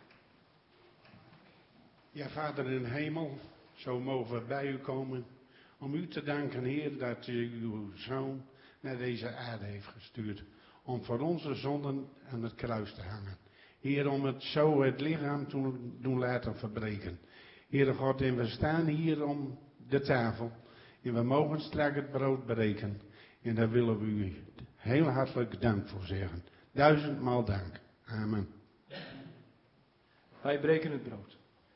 Ja, Vader in de hemel, zo mogen we bij u komen om u te danken, Heer, dat u uw Zoon naar deze aarde heeft gestuurd. Om voor onze zonden aan het kruis te hangen. Heer, om het zo het lichaam te doen laten verbreken. Heere God, en we staan hier om de tafel. En we mogen straks het brood breken. En daar willen we u heel hartelijk dank voor zeggen. 1000-maal dank. Amen. Wij breken het brood.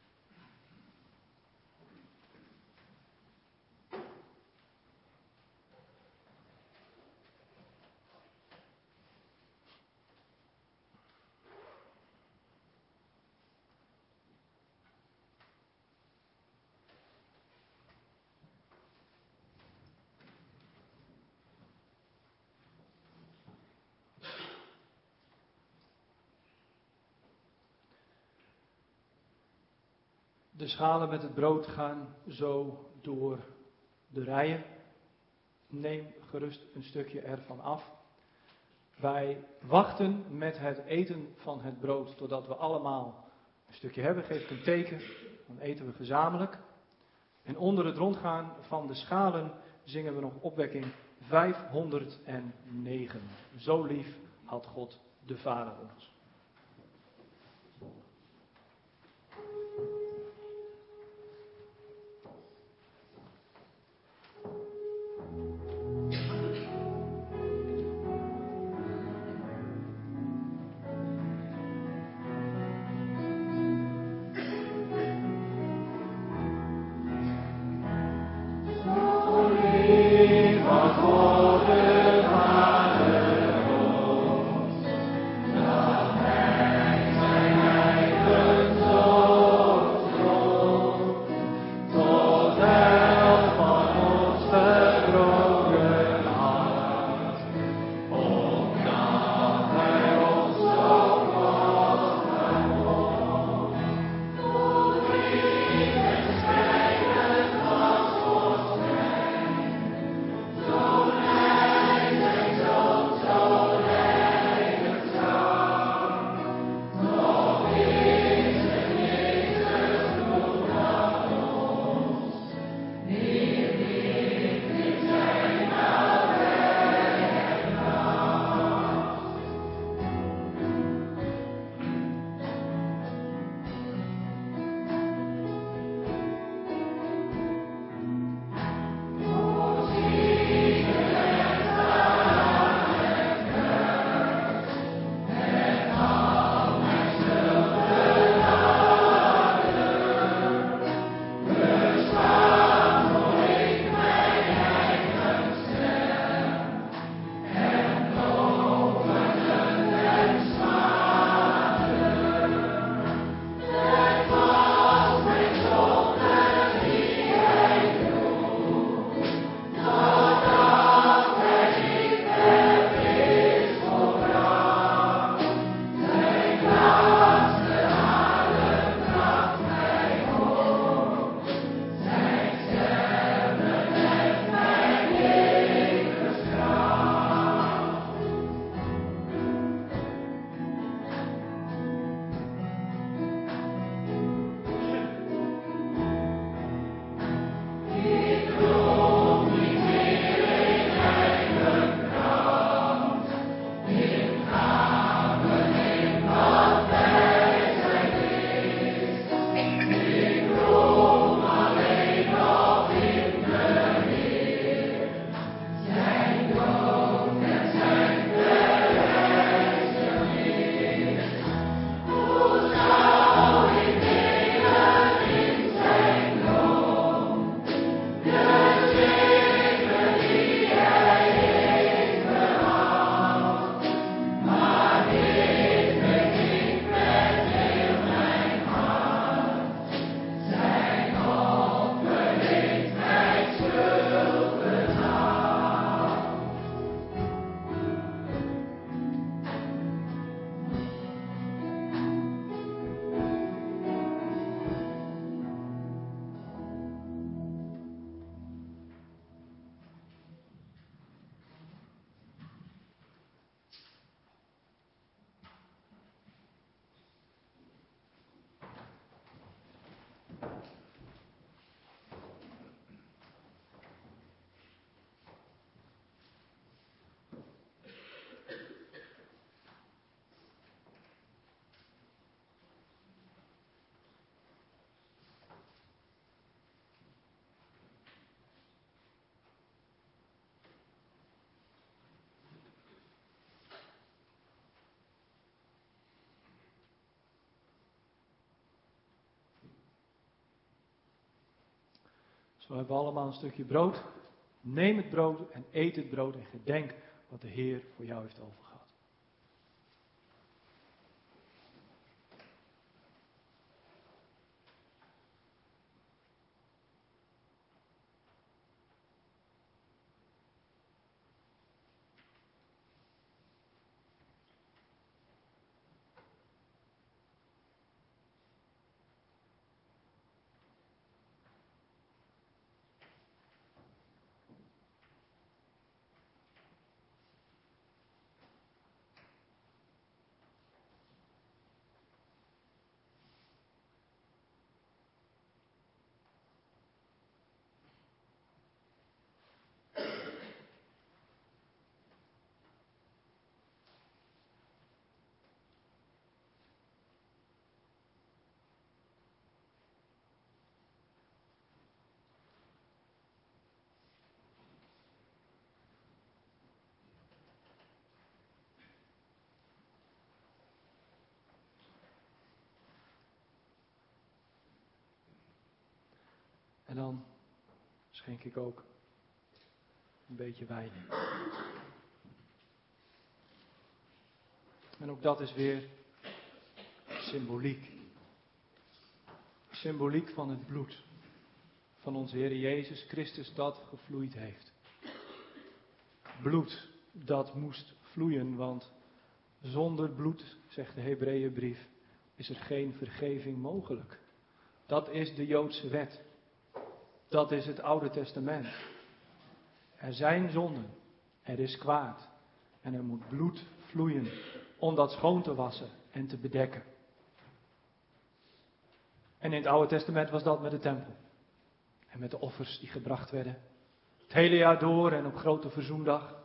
De schalen met het brood gaan zo door de rijen. Neem gerust een stukje ervan af. Wij wachten met het eten van het brood totdat we allemaal een stukje hebben. Geef ik een teken, dan eten we gezamenlijk. En onder het rondgaan van de schalen zingen we nog opwekking 509. Zo lief had God de Vader ons. God, Zo hebben we allemaal een stukje brood. Neem het brood en eet het brood en gedenk wat de Heer voor jou heeft overgehad. En dan schenk ik ook een beetje wijn in. En ook dat is weer symboliek. Symboliek van het bloed van onze Heer Jezus Christus dat gevloeid heeft. Bloed dat moest vloeien, want zonder bloed, zegt de Hebreeënbrief, is er geen vergeving mogelijk. Dat is de Joodse wet. Dat is het Oude Testament. Er zijn zonden, er is kwaad en er moet bloed vloeien om dat schoon te wassen en te bedekken. En in het Oude Testament was dat met de tempel en met de offers die gebracht werden. Het hele jaar door en op grote verzoendag.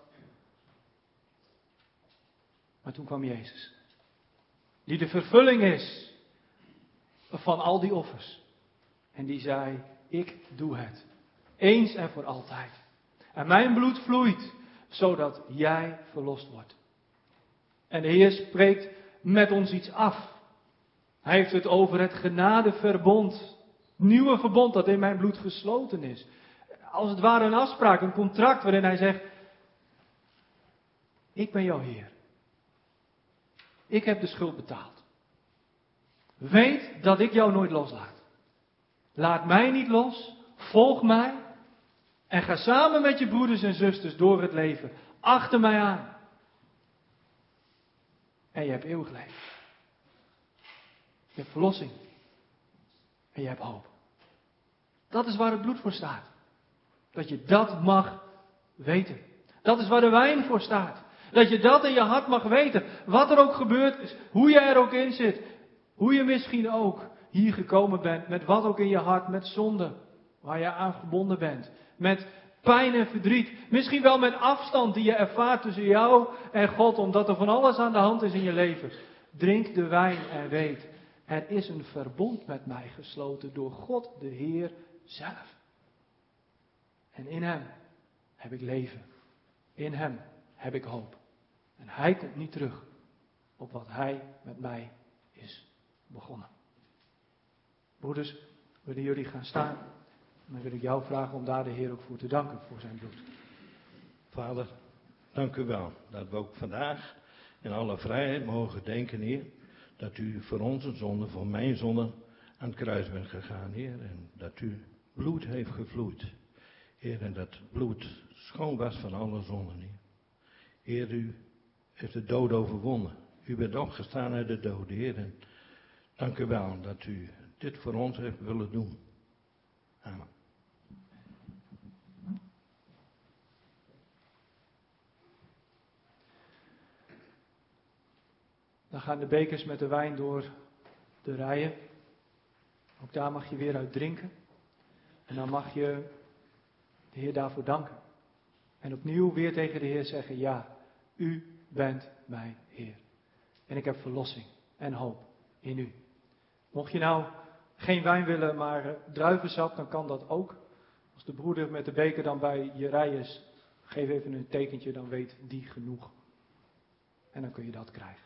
Maar toen kwam Jezus, die de vervulling is van al die offers. En die zei, ik doe het, eens en voor altijd. En mijn bloed vloeit, zodat jij verlost wordt. En de Heer spreekt met ons iets af. Hij heeft het over het genadeverbond. Het nieuwe verbond dat in mijn bloed gesloten is. Als het ware een afspraak, een contract waarin hij zegt, ik ben jouw Heer. Ik heb de schuld betaald. Weet dat ik jou nooit loslaat. Laat mij niet los, volg mij en ga samen met je broeders en zusters door het leven. Achter mij aan. En je hebt eeuwig leven. Je hebt verlossing. En je hebt hoop. Dat is waar het bloed voor staat. Dat je dat mag weten. Dat is waar de wijn voor staat. Dat je dat in je hart mag weten. Wat er ook gebeurd is. Hoe je er ook in zit. Hoe je misschien ook hier gekomen bent. Met wat ook in je hart. Met zonde. Waar je aan gebonden bent. Met pijn en verdriet. Misschien wel met afstand die je ervaart tussen jou en God. Omdat er van alles aan de hand is in je leven. Drink de wijn en weet. Er is een verbond met mij gesloten door God de Heer zelf. En in Hem heb ik leven. In Hem heb ik hoop. En Hij komt niet terug op wat Hij met mij is begonnen. Broeders, willen jullie gaan staan? En dan wil ik jou vragen om daar de Heer ook voor te danken voor zijn bloed. Vader, dank u wel dat we ook vandaag in alle vrijheid mogen denken, Heer, dat u voor onze zonde, voor mijn zonde aan het kruis bent gegaan, Heer. En dat u bloed heeft gevloeid. Heer, en dat bloed schoon was van alle zonden, Heer. Heer, u heeft de dood overwonnen. U bent opgestaan uit de dood, Heer. En dank u wel dat u dit voor ons heeft willen doen. Amen. Dan gaan de bekers met de wijn door de rijen. Ook daar mag je weer uit drinken. En dan mag je de Heer daarvoor danken. En opnieuw weer tegen de Heer zeggen, ja, u bent mijn Heer. En ik heb verlossing en hoop in u. Mocht je nou geen wijn willen, maar druivensap, dan kan dat ook. Als de broeder met de beker dan bij je rij is, geef even een tekentje, dan weet die genoeg. En dan kun je dat krijgen.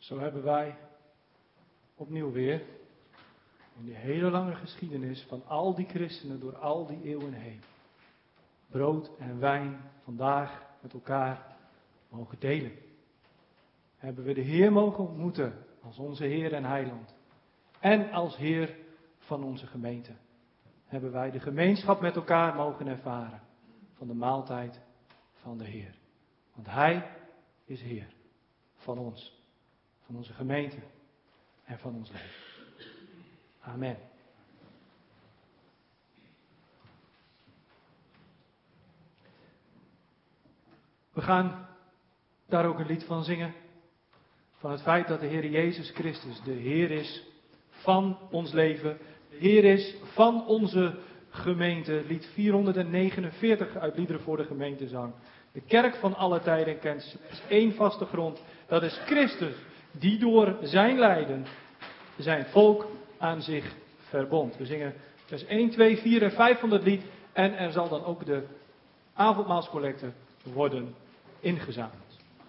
Zo hebben wij opnieuw weer in die hele lange geschiedenis van al die christenen door al die eeuwen heen brood en wijn vandaag met elkaar mogen delen. Hebben we de Heer mogen ontmoeten als onze Heer en Heiland en als Heer van onze gemeente. Hebben wij de gemeenschap met elkaar mogen ervaren van de maaltijd van de Heer. Want Hij is Heer van ons, van onze gemeente en van ons leven. Amen. We gaan daar ook een lied van zingen. Van het feit dat de Heer Jezus Christus de Heer is van ons leven. De Heer is van onze gemeente. Lied 449 uit Liederen voor de Gemeentezang. De kerk van alle tijden kent één vaste grond. Dat is Christus, die door zijn lijden zijn volk aan zich verbond. We zingen vers 1, 2, 4 en 5 van het lied. En er zal dan ook de avondmaalscollecte worden ingezameld.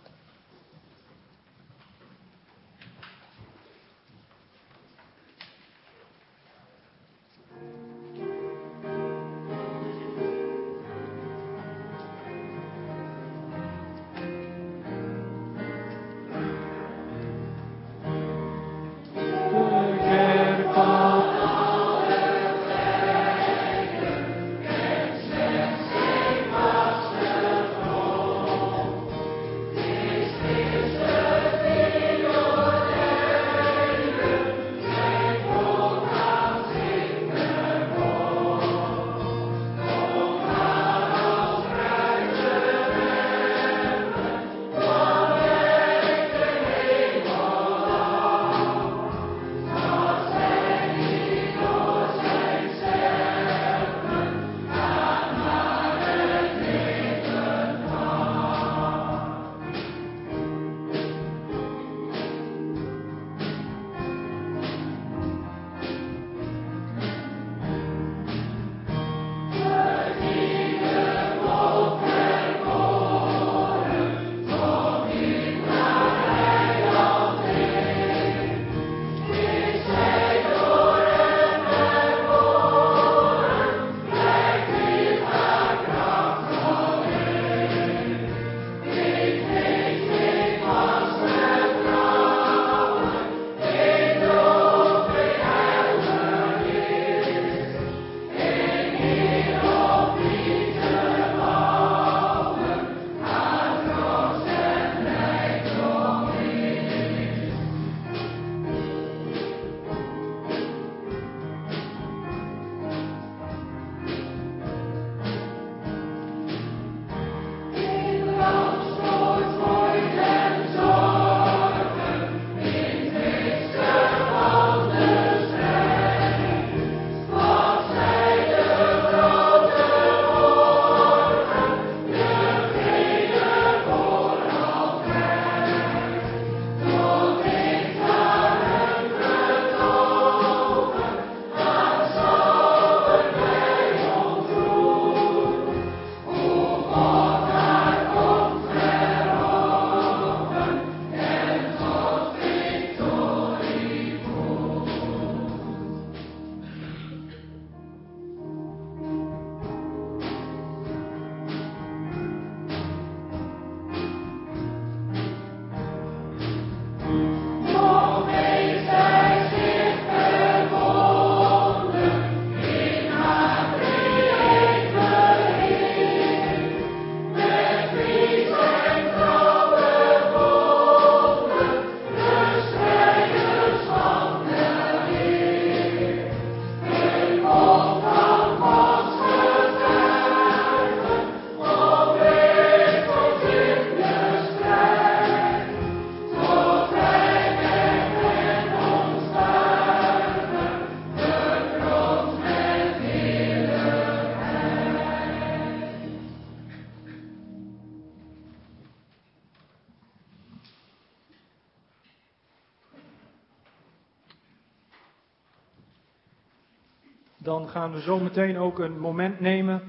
Dan gaan we zo meteen ook een moment nemen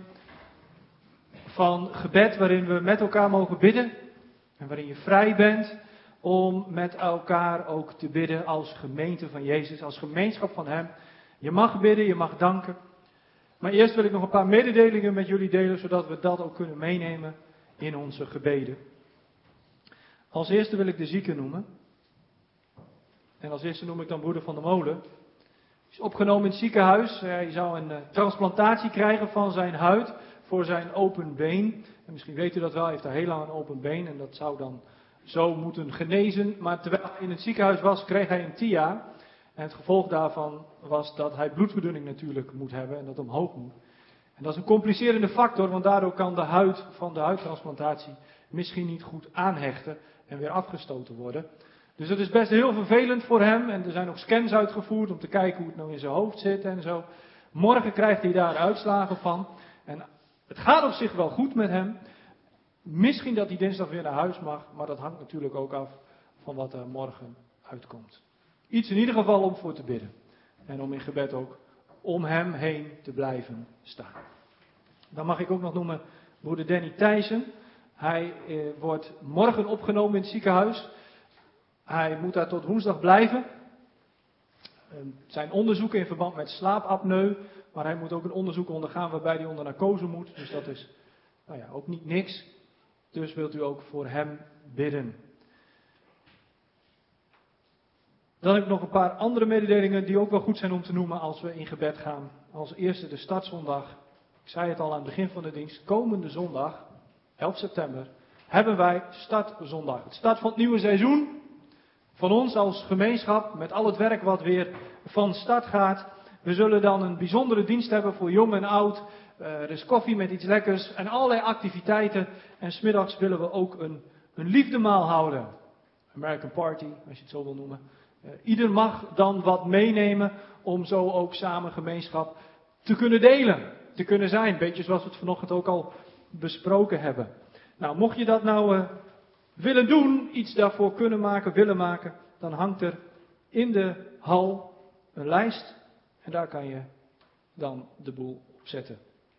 van gebed waarin we met elkaar mogen bidden. En waarin je vrij bent om met elkaar ook te bidden als gemeente van Jezus, als gemeenschap van Hem. Je mag bidden, je mag danken. Maar eerst wil ik nog een paar mededelingen met jullie delen, zodat we dat ook kunnen meenemen in onze gebeden. Als eerste wil ik de zieke noemen. En als eerste noem ik dan broeder Van der Molen. Hij is opgenomen in het ziekenhuis. Hij zou een transplantatie krijgen van zijn huid voor zijn open been. En misschien weet u dat wel, hij heeft daar heel lang een open been en dat zou dan zo moeten genezen. Maar terwijl hij in het ziekenhuis was, kreeg hij een TIA. En het gevolg daarvan was dat hij bloedverdunning natuurlijk moet hebben en dat omhoog moet. En dat is een complicerende factor, want daardoor kan de huid van de huidtransplantatie misschien niet goed aanhechten en weer afgestoten worden. Dus dat is best heel vervelend voor hem en er zijn ook scans uitgevoerd om te kijken hoe het nou in zijn hoofd zit en zo. Morgen krijgt hij daar uitslagen van en het gaat op zich wel goed met hem. Misschien dat hij dinsdag weer naar huis mag, maar dat hangt natuurlijk ook af van wat er morgen uitkomt. Iets in ieder geval om voor te bidden. En om in gebed ook om hem heen te blijven staan. Dan mag ik ook nog noemen broeder Danny Thijssen. Hij wordt morgen opgenomen in het ziekenhuis. Hij moet daar tot woensdag blijven. Zijn onderzoeken in verband met slaapapneu. Maar hij moet ook een onderzoek ondergaan waarbij hij onder narcose moet. Dus dat is ook niet niks. Dus wilt u ook voor hem bidden. Dan heb ik nog een paar andere mededelingen die ook wel goed zijn om te noemen als we in gebed gaan. Als eerste de startzondag. Ik zei het al aan het begin van de dienst. Komende zondag, 11 september, hebben wij startzondag. Het start van het nieuwe seizoen. Van ons als gemeenschap met al het werk wat weer van start gaat. We zullen dan een bijzondere dienst hebben voor jong en oud. Er is koffie met iets lekkers en allerlei activiteiten. En 's middags willen we ook een liefdemaal houden. American Party, als je het zo wil noemen. Ieder mag dan wat meenemen om zo ook samen gemeenschap te kunnen delen. Te kunnen zijn. Beetje zoals we het vanochtend ook al besproken hebben. Nou, mocht je dat nou willen doen, iets daarvoor kunnen maken, willen maken, dan hangt er in de hal een lijst. En daar kan je dan de boel op zetten.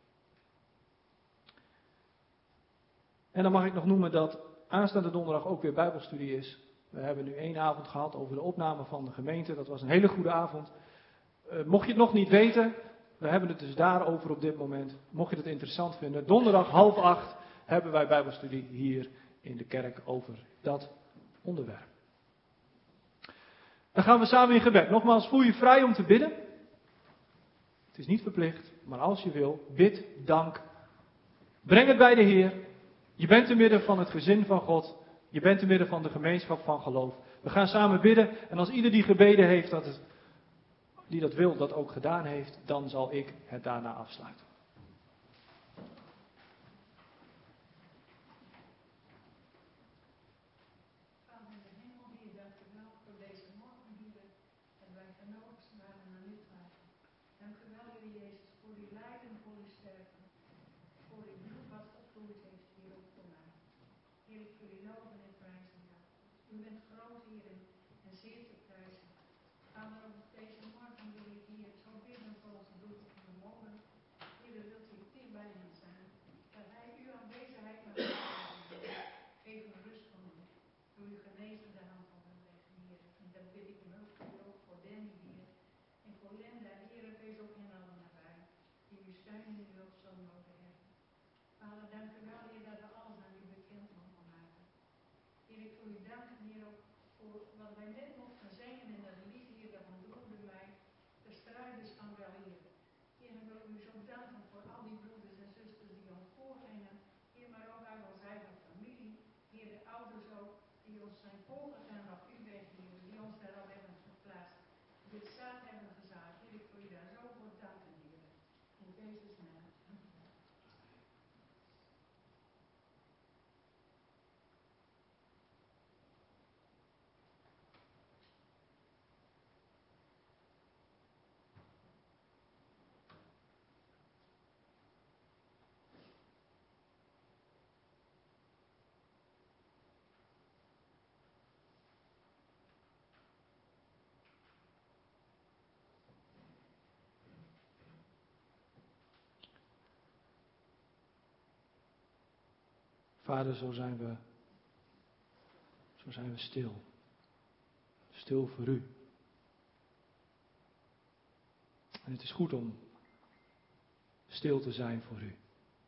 En dan mag ik nog noemen dat aanstaande donderdag ook weer Bijbelstudie is. We hebben nu 1 avond gehad over de opname van de gemeente. Dat was een hele goede avond. Mocht je het nog niet weten, we hebben het dus daarover op dit moment. Mocht je het interessant vinden, donderdag 7:30 hebben wij Bijbelstudie hier in de kerk over dat onderwerp. Dan gaan we samen in gebed. Nogmaals, voel je vrij om te bidden. Het is niet verplicht, maar als je wil, bid, dank. Breng het bij de Heer. Je bent te midden van het gezin van God. Je bent te midden van de gemeenschap van geloof. We gaan samen bidden. En als ieder die gebeden heeft, die dat wil, dat ook gedaan heeft, dan zal ik het daarna afsluiten. Vader in de hemel, Heer, dank u wel voor deze morgen, Heer. En wij genodigd waren naar u vragen. Dank u wel, Heer Jezus, voor uw lijden, voor uw sterven. Voor uw bloed wat gevloeid heeft, Heer, ook voor mij. Heer, ik wil u loven en prijzen, Heer. U bent groot, Heer, en zeer te prijzen. Vader, op deze morgen wil ik hier zo bidden voor onze broeder Van der Molen. Heer, wilt u dicht bij hem zijn. Dat hij uw aanwezigheid mag ervaren. Geef hem rust van u. Doe uw genezende hand van hem weg, Heer. En dat bid ik hem ook voor Danny, Heer. En voor Linda, Heer, wees ook hen allen nabij. Die uw steun en uw hulp zo nodig hebben. Vader, dank u wel, Heer, dat we alles aan u bekend mogen maken. Heer, ik wil u danken, Heer, ook voor wat wij net mochten zingen in dat lied, Heer, dat van roerde mij. De strijd is van wel, Heer. Heer, en wil ik u zo danken voor al die broeders en zusters die ons voorgingen. Heer, maar ook uit onze eigen familie. Heer, de ouders ook, die ons zijn voorgegaan op uw weg, Heer, die ons daarop hebben geplaatst. Die het zaad hebben gezaaid. Heer, ik wil u daar zo voor danken, Heer. In Jezus' naam. Vader, zo Zo zijn we stil. Stil voor u. En het is goed om stil te zijn voor u.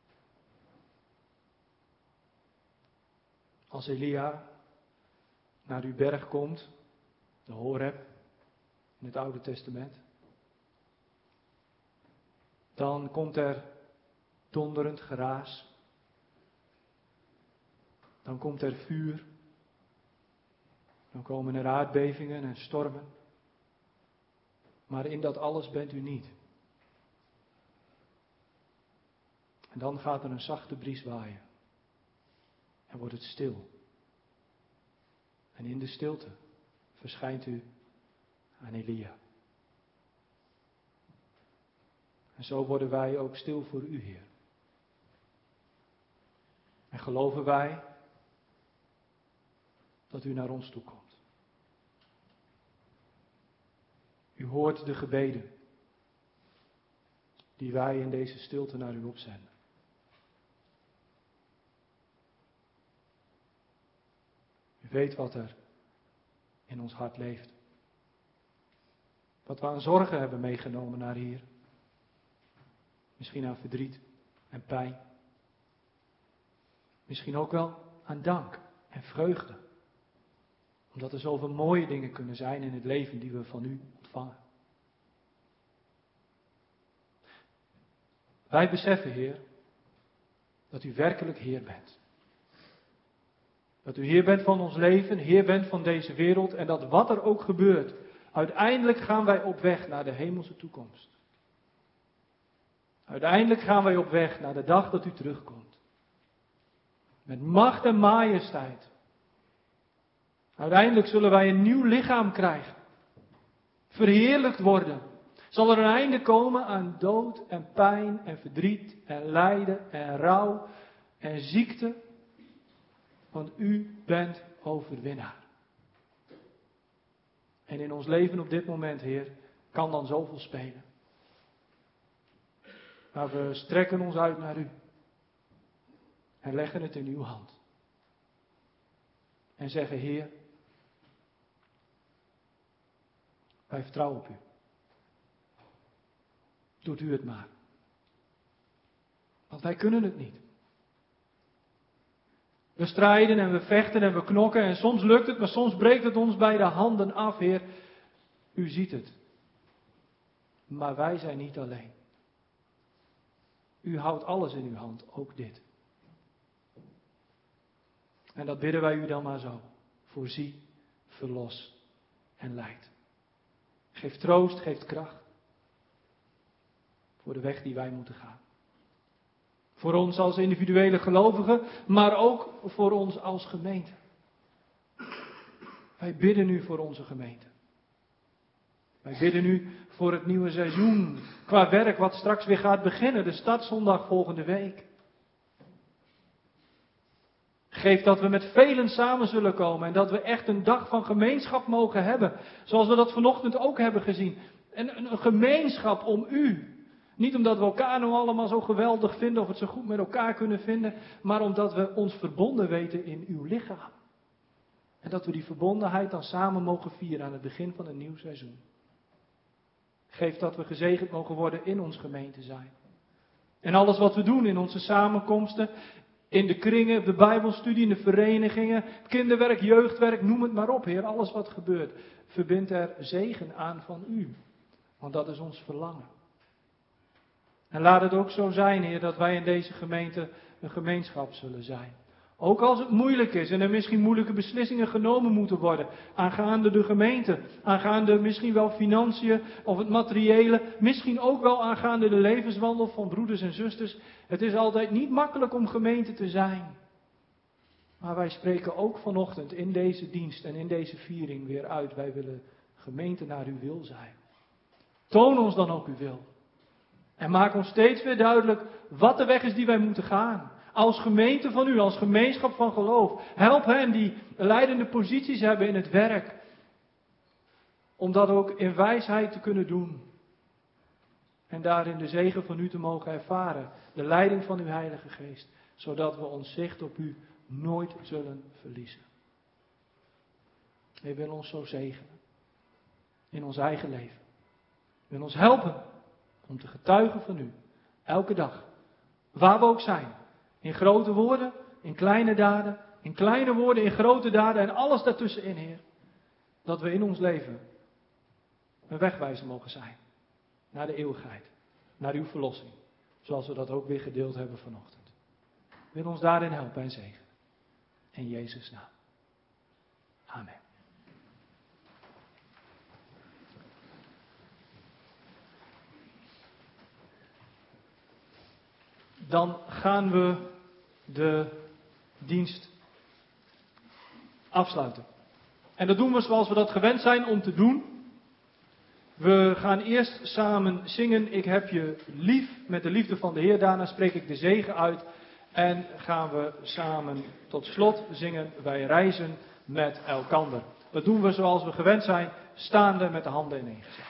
Als Elia naar uw berg komt, de Horeb, in het Oude Testament, dan komt er donderend geraas. Dan komt er vuur. Dan komen er aardbevingen en stormen. Maar in dat alles bent u niet. En dan gaat er een zachte bries waaien. En wordt het stil. En in de stilte verschijnt u aan Elia. En zo worden wij ook stil voor u, Heer. En geloven wij dat u naar ons toe komt. U hoort de gebeden die wij in deze stilte naar u opzenden. U weet wat er in ons hart leeft. Wat we aan zorgen hebben meegenomen naar hier. Misschien aan verdriet en pijn. Misschien ook wel aan dank en vreugde. Omdat er zoveel mooie dingen kunnen zijn in het leven die we van u ontvangen. Wij beseffen, Heer, dat u werkelijk Heer bent. Dat u Heer bent van ons leven, Heer bent van deze wereld. En dat wat er ook gebeurt, uiteindelijk gaan wij op weg naar de hemelse toekomst. Uiteindelijk gaan wij op weg naar de dag dat u terugkomt. Met macht en majesteit. Uiteindelijk zullen wij een nieuw lichaam krijgen. Verheerlijkt worden. Zal er een einde komen aan dood en pijn en verdriet en lijden en rouw en ziekte. Want u bent overwinnaar. En in ons leven op dit moment, Heer, kan dan zoveel spelen. Maar we strekken ons uit naar u. En leggen het in uw hand. En zeggen, Heer, wij vertrouwen op u. Doet u het maar. Want wij kunnen het niet. We strijden en we vechten en we knokken en soms lukt het, maar soms breekt het ons bij de handen af, Heer. U ziet het. Maar wij zijn niet alleen. U houdt alles in uw hand, ook dit. En dat bidden wij u dan maar zo. Voorzie, verlos en leid. Geef troost, geef kracht. Voor de weg die wij moeten gaan. Voor ons als individuele gelovigen, maar ook voor ons als gemeente. Wij bidden u voor onze gemeente. Wij bidden u voor het nieuwe seizoen qua werk wat straks weer gaat beginnen, de startzondag volgende week. Geef dat we met velen samen zullen komen en dat we echt een dag van gemeenschap mogen hebben, zoals we dat vanochtend ook hebben gezien. En een gemeenschap om u. Niet omdat we elkaar nou allemaal zo geweldig vinden of het zo goed met elkaar kunnen vinden, maar omdat we ons verbonden weten in uw lichaam. En dat we die verbondenheid dan samen mogen vieren aan het begin van een nieuw seizoen. Geef dat we gezegend mogen worden in ons gemeente zijn. En alles wat we doen in onze samenkomsten, in de kringen, de bijbelstudie, in de verenigingen, kinderwerk, jeugdwerk, noem het maar op, Heer. Alles wat gebeurt, verbindt er zegen aan van u. Want dat is ons verlangen. En laat het ook zo zijn, Heer, dat wij in deze gemeente een gemeenschap zullen zijn. Ook als het moeilijk is en er misschien moeilijke beslissingen genomen moeten worden. Aangaande de gemeente, aangaande misschien wel financiën of het materiële. Misschien ook wel aangaande de levenswandel van broeders en zusters. Het is altijd niet makkelijk om gemeente te zijn. Maar wij spreken ook vanochtend in deze dienst en in deze viering weer uit. Wij willen gemeente naar uw wil zijn. Toon ons dan ook uw wil. En maak ons steeds weer duidelijk wat de weg is die wij moeten gaan. Als gemeente van u, als gemeenschap van geloof. Help hen die leidende posities hebben in het werk. Om dat ook in wijsheid te kunnen doen. En daarin de zegen van u te mogen ervaren. De leiding van uw Heilige Geest. Zodat we ons zicht op u nooit zullen verliezen. Hij wil ons zo zegenen. In ons eigen leven. Hij wil ons helpen om te getuigen van u. Elke dag. Waar we ook zijn. In grote woorden, in kleine daden. In kleine woorden, in grote daden en alles daartussenin, Heer. Dat we in ons leven een wegwijzer mogen zijn. Naar de eeuwigheid. Naar uw verlossing. Zoals we dat ook weer gedeeld hebben vanochtend. Wil ons daarin helpen en zegenen. In Jezus' naam. Amen. Dan gaan we de dienst afsluiten. En dat doen we zoals we dat gewend zijn om te doen. We gaan eerst samen zingen, ik heb je lief, met de liefde van de Heer. Daarna spreek ik de zegen uit. En gaan we samen tot slot zingen, wij reizen met elkander. Dat doen we zoals we gewend zijn, staande met de handen ineengezet.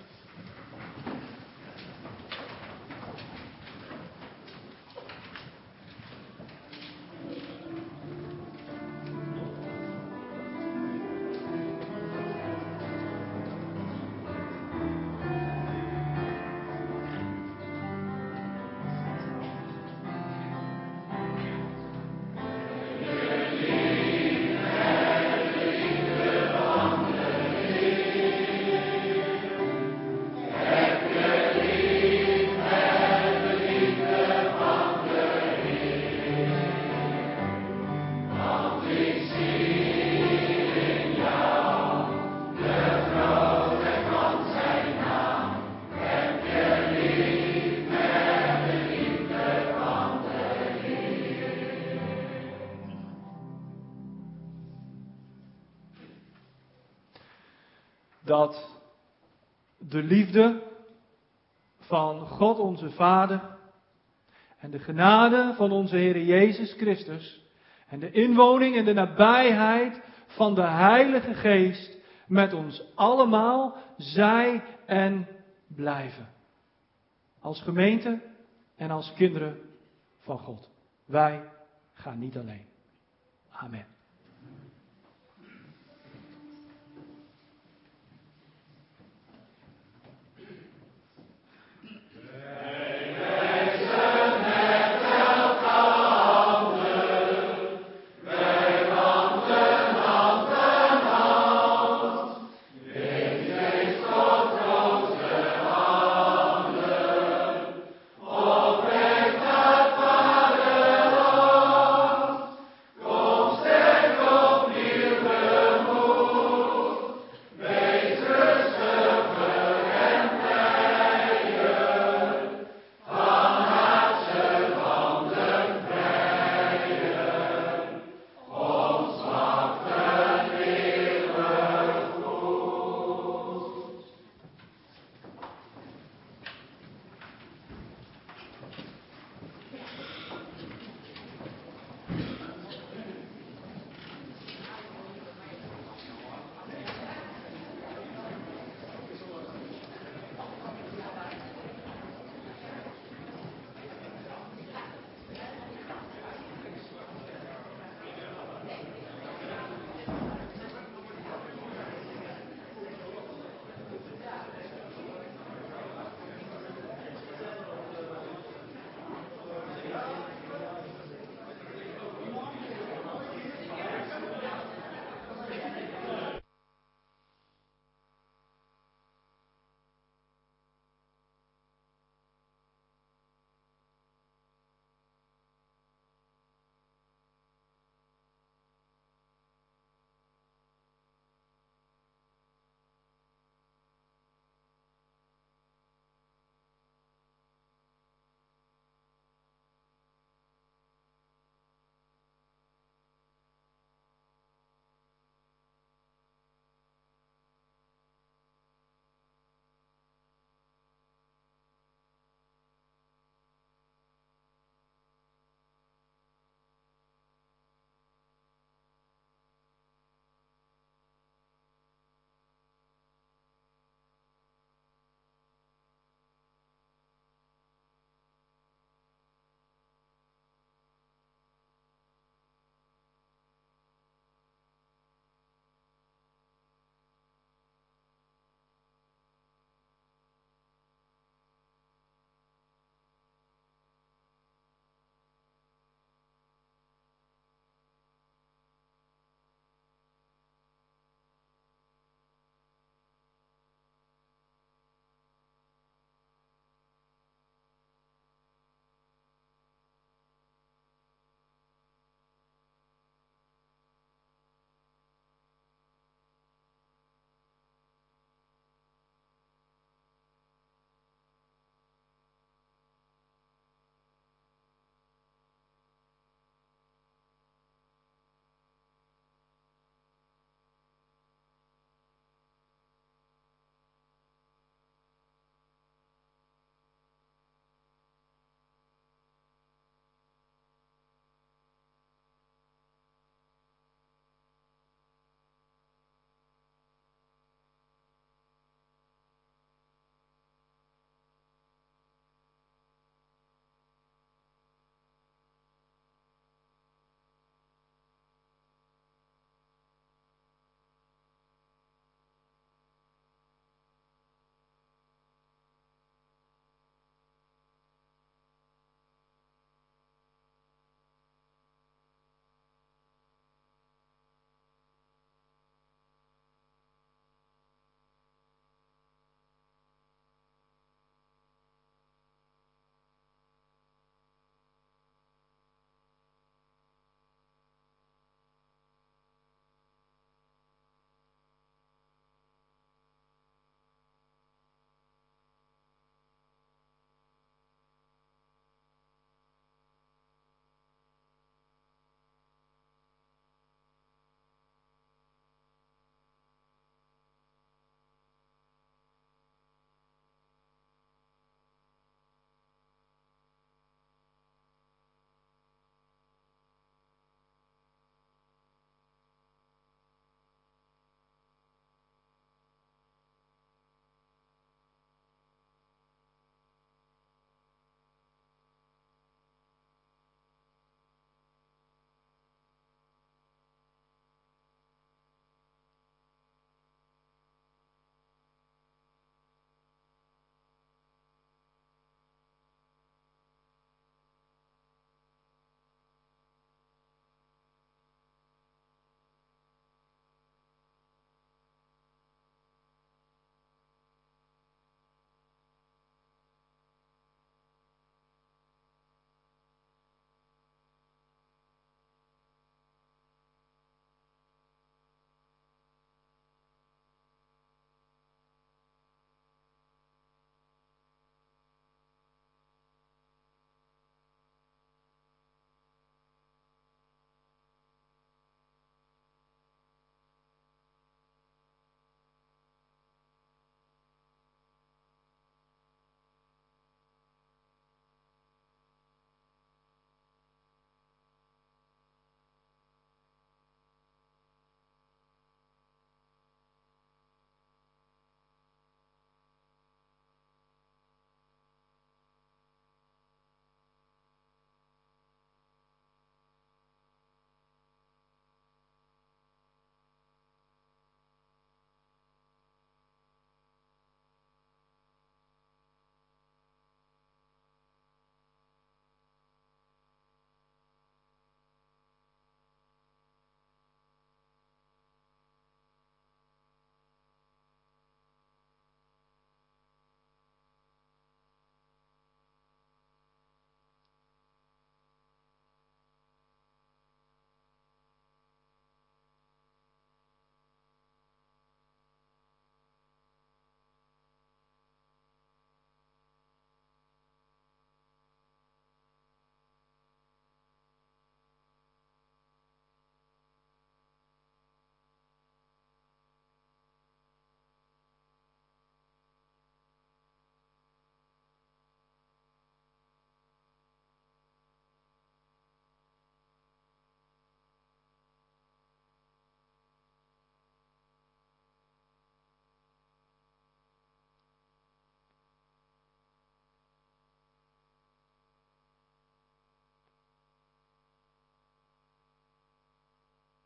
Dat de liefde van God onze Vader en de genade van onze Heer Jezus Christus en de inwoning en de nabijheid van de Heilige Geest met ons allemaal zij en blijven. Als gemeente en als kinderen van God. Wij gaan niet alleen. Amen.